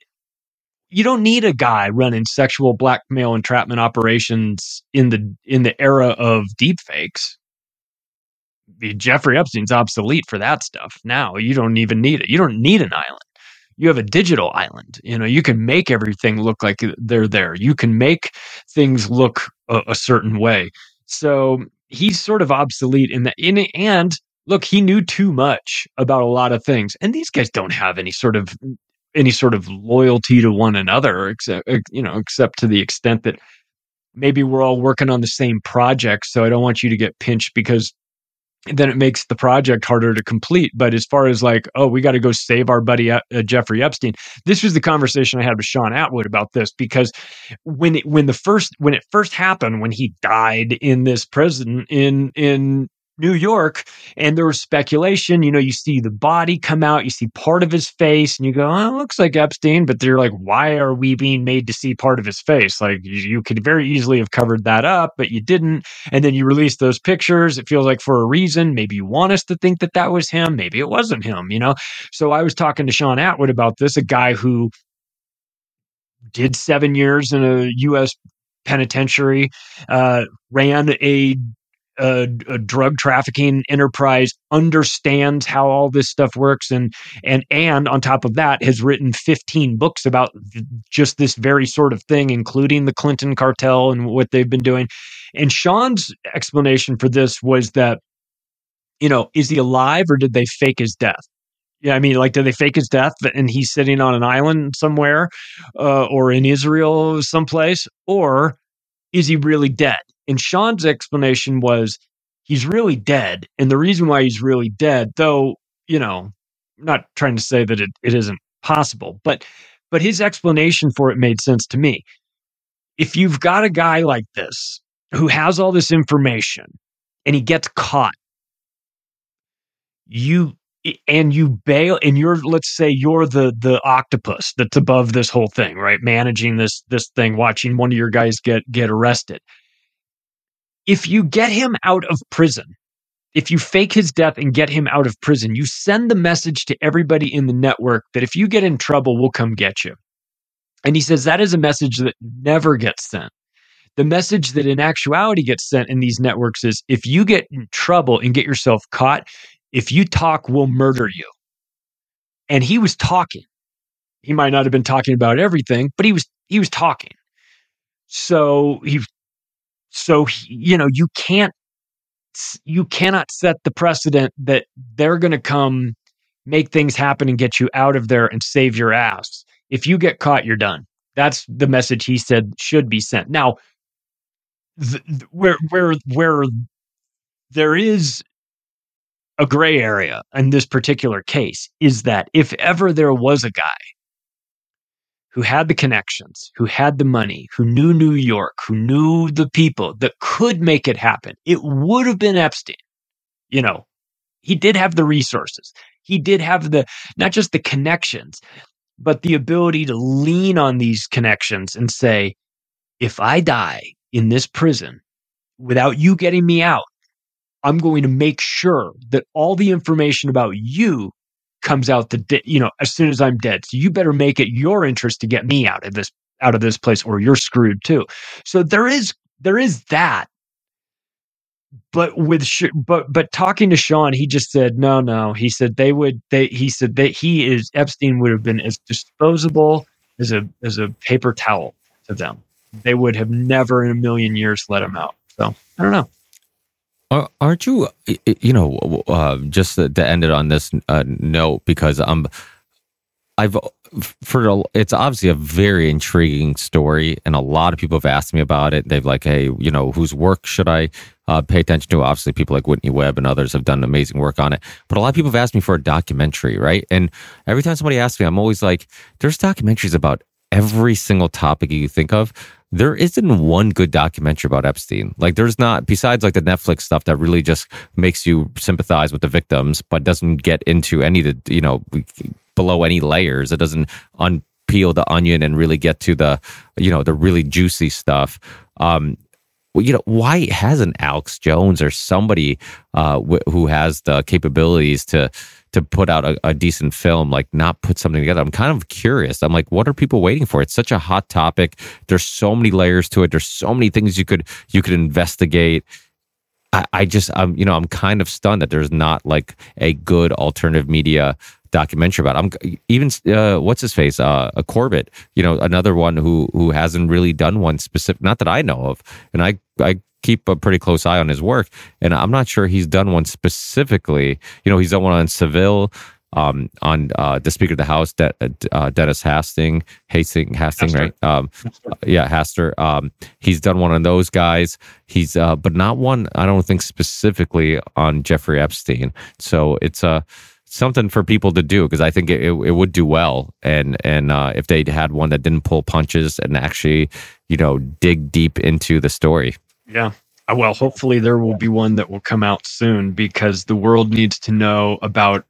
Speaker 28: you don't need a guy running sexual blackmail entrapment operations in the in the era of deepfakes. Jeffrey Epstein's obsolete for that stuff. Now you don't even need it. You don't need an island. You have a digital island. You know, you can make everything look like they're there. You can make things look a, a certain way. So he's sort of obsolete in that. In and look, he knew too much about a lot of things. And these guys don't have any sort of any sort of loyalty to one another, except you know, except to the extent that maybe we're all working on the same project. So I don't want you to get pinched because then it makes the project harder to complete. But as far as like, oh, we got to go save our buddy uh, Jeffrey Epstein. This was the conversation I had with Sean Atwood about this, because when it, when the first when it first happened, when he died in this prison in in New York, and there was speculation, you know, you see the body come out, you see part of his face, and you go, oh, it looks like Epstein, but they're like, why are we being made to see part of his face? Like, you, you could very easily have covered that up, but you didn't. And then you release those pictures. It feels like for a reason. Maybe you want us to think that that was him. Maybe it wasn't him, you know? So I was talking to Sean Atwood about this, a guy who did seven years in a U S penitentiary, uh, ran a a, a drug trafficking enterprise, understands how all this stuff works, and and and on top of that, has written fifteen books about just this very sort of thing, including the Clinton cartel and what they've been doing. And Sean's explanation for this was that, you know, is he alive or did they fake his death? Yeah, I mean, like, did they fake his death and he's sitting on an island somewhere, uh, or in Israel someplace, or is he really dead? And Sean's explanation was he's really dead. And the reason why he's really dead, though, you know, I'm not trying to say that it, it isn't possible, but but his explanation for it made sense to me. If you've got a guy like this who has all this information and he gets caught, you and you bail, and you're, let's say you're the the octopus that's above this whole thing, right? Managing this this thing, watching one of your guys get get arrested. If you get him out of prison, if you fake his death and get him out of prison, you send the message to everybody in the network that if you get in trouble, we'll come get you. And he says that is a message that never gets sent. The message that in actuality gets sent in these networks is if you get in trouble and get yourself caught, if you talk, we'll murder you. And he was talking. He might not have been talking about everything, but he was he was talking. So he So, you know, you can't, you cannot set the precedent that they're going to come make things happen and get you out of there and save your ass. If you get caught, you're done. That's the message he said should be sent. Now, th- th- where, where, where there is a gray area in this particular case is that if ever there was a guy who had the connections, who had the money, who knew New York, who knew the people that could make it happen, it would have been Epstein. You know, he did have the resources. He did have the, not just the connections, but the ability to lean on these connections and say, if I die in this prison without you getting me out, I'm going to make sure that all the information about you comes out the de- you know as soon as I'm dead. So you better make it your interest to get me out of this out of this place, or you're screwed too. So there is there is that. But with Sh- but but talking to Sean, he just said no, no. He said they would they he said that he is Epstein would have been as disposable as a as a paper towel to them. They would have never in a million years let him out. So I don't know.
Speaker 29: Aren't you, you know, uh, just to, to end it on this uh, note, because um, I've, for it's obviously a very intriguing story, and a lot of people have asked me about it. They've like, hey, you know, whose work should I uh, pay attention to? Obviously, people like Whitney Webb and others have done amazing work on it. But a lot of people have asked me for a documentary, right? And every time somebody asks me, I'm always like, there's documentaries about every single topic you think of. There isn't one good documentary about Epstein. Like, there's not, besides like the Netflix stuff that really just makes you sympathize with the victims, but doesn't get into any of the, you know, below any layers. It doesn't unpeel the onion and really get to the, you know, the really juicy stuff. Um, well, you know, why hasn't Alex Jones or somebody uh, w- who has the capabilities to to put out a, a decent film, like not put something together? I'm kind of curious. I'm like, what are people waiting for? It's such a hot topic. There's so many layers to it. There's so many things you could you could investigate. I, I just, I'm, you know, I'm kind of stunned that there's not like a good alternative media documentary about it. I'm even uh, what's his face, uh, a Corbett, you know, another one who who hasn't really done one specific, not that I know of, and I I. keep a pretty close eye on his work, and I'm not sure he's done one specifically. You know, he's done one on Seville, um, on uh, the Speaker of the House, De- uh, Dennis Hastings, Hastings, Hastings, right? Um, yeah, Haster. Um, he's done one on those guys. He's, uh, but not one, I don't think, specifically on Jeffrey Epstein. So it's a uh, something for people to do, because I think it, it, it would do well. And and uh, if they had one that didn't pull punches and actually, you know, dig deep into the story.
Speaker 28: Yeah. Well, hopefully there will be one that will come out soon, because the world needs to know about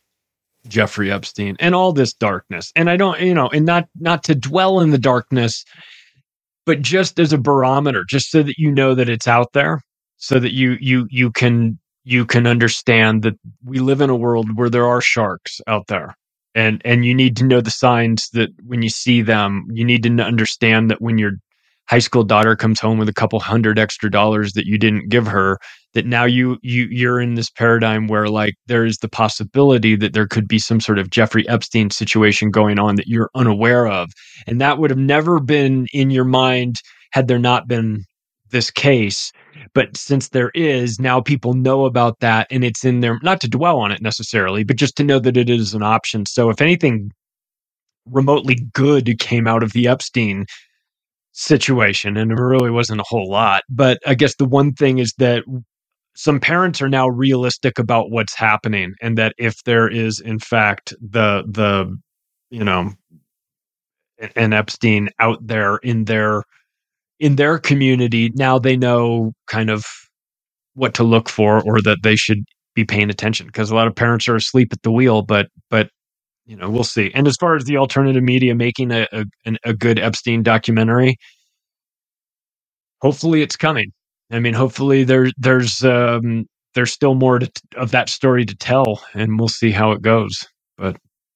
Speaker 28: Jeffrey Epstein and all this darkness. And I don't, you know, and not not to dwell in the darkness, but just as a barometer, just so that you know that it's out there, so that you you you can you can understand that we live in a world where there are sharks out there. And and you need to know the signs that when you see them, you need to understand that when your high school daughter comes home with a couple hundred extra dollars that you didn't give her, that now you you you're in this paradigm where like there is the possibility that there could be some sort of Jeffrey Epstein situation going on that you're unaware of, and that would have never been in your mind had there not been this case. But since there is, now people know about that, and it's in there, not to dwell on it necessarily, but just to know that it is an option. So if anything remotely good came out of the Epstein situation, and there really wasn't a whole lot, but I guess the one thing is that some parents are now realistic about what's happening, and that if there is in fact the the you know an Epstein out there in their in their community, now they know kind of what to look for, or that they should be paying attention, because a lot of parents are asleep at the wheel. But but you know, we'll see. And as far as the alternative media making a a, a good Epstein documentary, hopefully it's coming. I mean, hopefully there, there's um, there's still more to, of that story to tell, and we'll see how it goes. But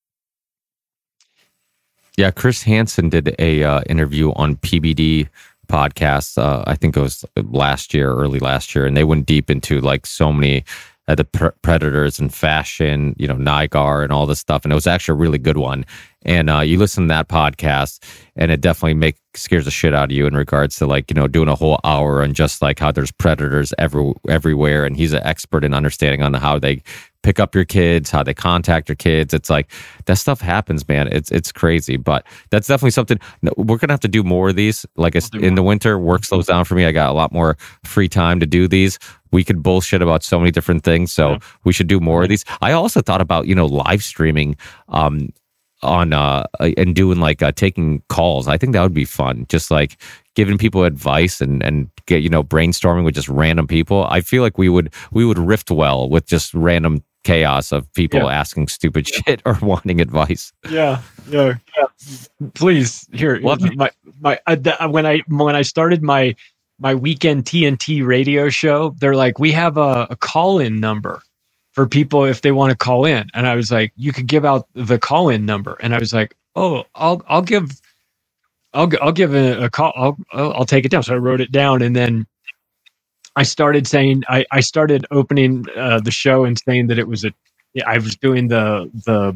Speaker 29: yeah, Chris Hansen did a uh, interview on P B D podcast. Uh, I think it was last year, early last year, and they went deep into like so many uh, the pre- predators and fashion, you know, Nygar and all this stuff. And it was actually a really good one. And uh, you listen to that podcast, and it definitely make scares the shit out of you in regards to like, you know, doing a whole hour on just like how there's predators every, everywhere. And he's an expert in understanding on how they pick up your kids, how they contact your kids. It's like that stuff happens, man. It's it's crazy, but that's definitely something we're gonna have to do more of these. Like it's, in the winter, work slows down for me. I got a lot more free time to do these. We could bullshit about so many different things, so yeah. we should do more of these. I also thought about, you know, live streaming um, on uh, and doing like uh, taking calls. I think that would be fun. Just like giving people advice and and get, you know, brainstorming with just random people. I feel like we would we would rift well with just random chaos of people yeah. asking stupid shit or wanting advice.
Speaker 28: Yeah, yeah, yeah. Please, here, well, my my uh, the, when I when I started my my weekend T N T radio show, they're like, we have a, a call-in number for people if they want to call in, and I was like, you could give out the call-in number, and I was like, oh, I'll I'll give I'll I'll give a, a call. I'll I'll take it down. So I wrote it down, and then I started saying, I, I started opening uh, the show and saying that it was a, I was doing the, the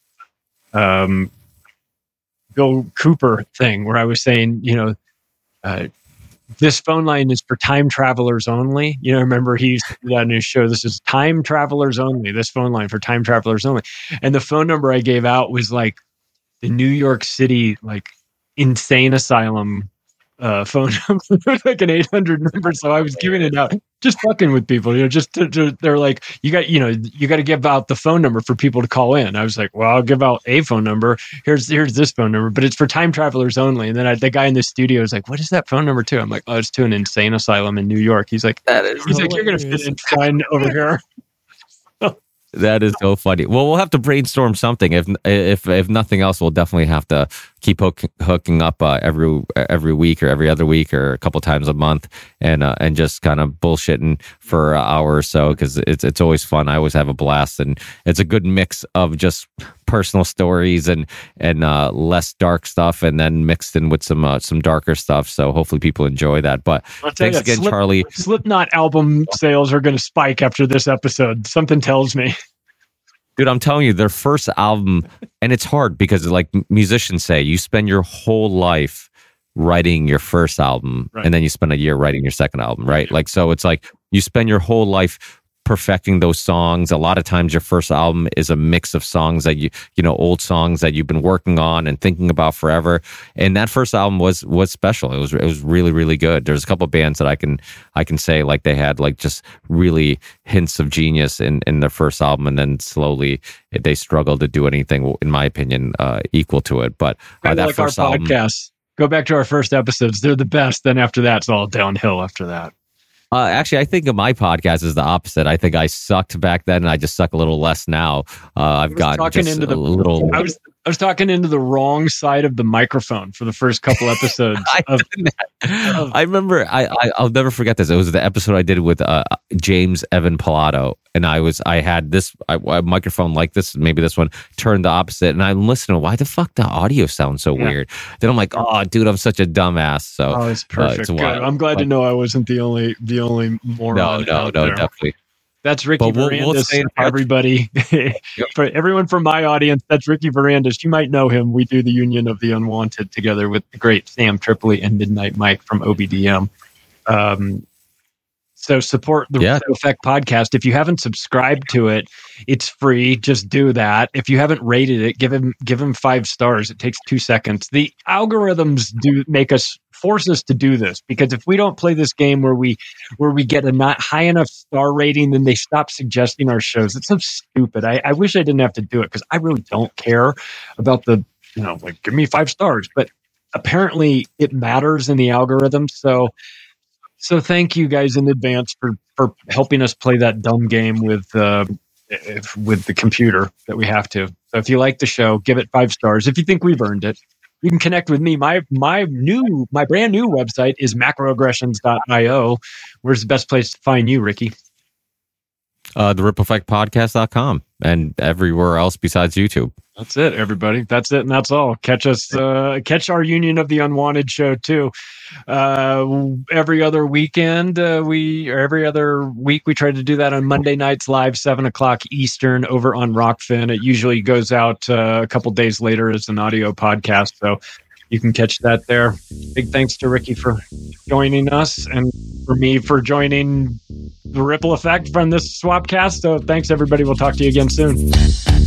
Speaker 28: um, Bill Cooper thing where I was saying, you know, uh, this phone line is for time travelers only. You know, remember he used to do that in his show. This is time travelers only. This phone line for time travelers only. And the phone number I gave out was like the New York City, like insane asylum uh phone number, like an eight hundred number. So I was giving it out, just fucking with people, you know, just to, to, they're like, you got, you know, you got to give out the phone number for people to call in. I was like, well, I'll give out a phone number. Here's here's this phone number, but it's for time travelers only. And then I, the guy in the studio was like, what is that phone number to? I'm like, oh, it's to an insane asylum in New York. He's like, that is he's hilarious. Like, you're gonna fit in fine over here.
Speaker 29: That is so funny. Well, we'll have to brainstorm something. If if if nothing else, we'll definitely have to keep hook, hooking up uh, every every week or every other week or a couple times a month, and uh, and just kind of bullshitting for an hour or so, because it's it's always fun. I always have a blast, and it's a good mix of just personal stories and and uh, less dark stuff, and then mixed in with some uh, some darker stuff. So hopefully people enjoy that. But thanks again, Slip, Charlie.
Speaker 28: Slipknot album sales are going to spike after this episode. Something tells me.
Speaker 29: Dude, I'm telling you, their first album, and it's hard because like musicians say, you spend your whole life writing your first album, right, and then you spend a year writing your second album, right? Like, so it's like you spend your whole life perfecting those songs. A lot of times your first album is a mix of songs that you, you know, old songs that you've been working on and thinking about forever. And that first album was, was special. It was, it was really, really good. There's a couple of bands that I can, I can say like they had like just really hints of genius in, in their first album. And then slowly they struggled to do anything, in my opinion, uh, equal to it. But uh, that
Speaker 28: like
Speaker 29: first
Speaker 28: our
Speaker 29: album,
Speaker 28: podcasts, go back to our first episodes. They're the best. Then after that, it's all downhill after that.
Speaker 29: Uh, actually, I think of my podcast is the opposite. I think I sucked back then, and I just suck a little less now. Uh, I've gotten just
Speaker 28: into
Speaker 29: a
Speaker 28: the,
Speaker 29: little.
Speaker 28: I was I was talking into the wrong side of the microphone for the first couple episodes. of,
Speaker 29: of, I remember, I, I I'll never forget this. It was the episode I did with uh, James Evan Pilato, and I was I had this I, a microphone like this, maybe this one turned the opposite, and I'm listening. Why the fuck the audio sounds so yeah. weird? Then I'm like, oh, dude, I'm such a dumbass. So
Speaker 28: oh, it's perfect. Uh, it's
Speaker 29: Good.
Speaker 28: I'm glad like, to know I wasn't the only the only moron.
Speaker 29: No, no,
Speaker 28: out
Speaker 29: no,
Speaker 28: there.
Speaker 29: definitely.
Speaker 28: That's Ricky we'll, Varandas, we'll everybody. Yep. For everyone from my audience, that's Ricky Varandas. You might know him. We do the Union of the Unwanted together with the great Sam Tripoli and Midnight Mike from O B D M. Um, so support the yeah. Ripple Effect podcast. If you haven't subscribed to it, it's free. Just do that. If you haven't rated it, give him give him five stars. It takes two seconds. The algorithms do make us force us to do this, because if we don't play this game where we where we get a not high enough star rating, then they stop suggesting our shows. It's so stupid. I, I wish I didn't have to do it, because I really don't care about the, you know, like, give me five stars. But apparently it matters in the algorithm. So so thank you guys in advance for for helping us play that dumb game with uh, if, with the computer that we have to. So if you like the show, give it five stars. If you think we've earned it, you can connect with me. My my new my brand new website is macroaggressions dot io. Where's the best place to find you, Ricky?
Speaker 29: Uh, the ripple effect podcast dot com and everywhere else besides YouTube.
Speaker 28: That's it, everybody. That's it, and that's all. Catch us, uh, catch our Union of the Unwanted show too. Uh, every other weekend, uh, we or every other week, we try to do that on Monday nights live, seven o'clock Eastern, over on Rockfin. It usually goes out uh, a couple days later as an audio podcast, so you can catch that there. Big thanks to Ricky for joining us, and for me for joining the Ripple Effect from this Swapcast. So thanks, everybody. We'll talk to you again soon.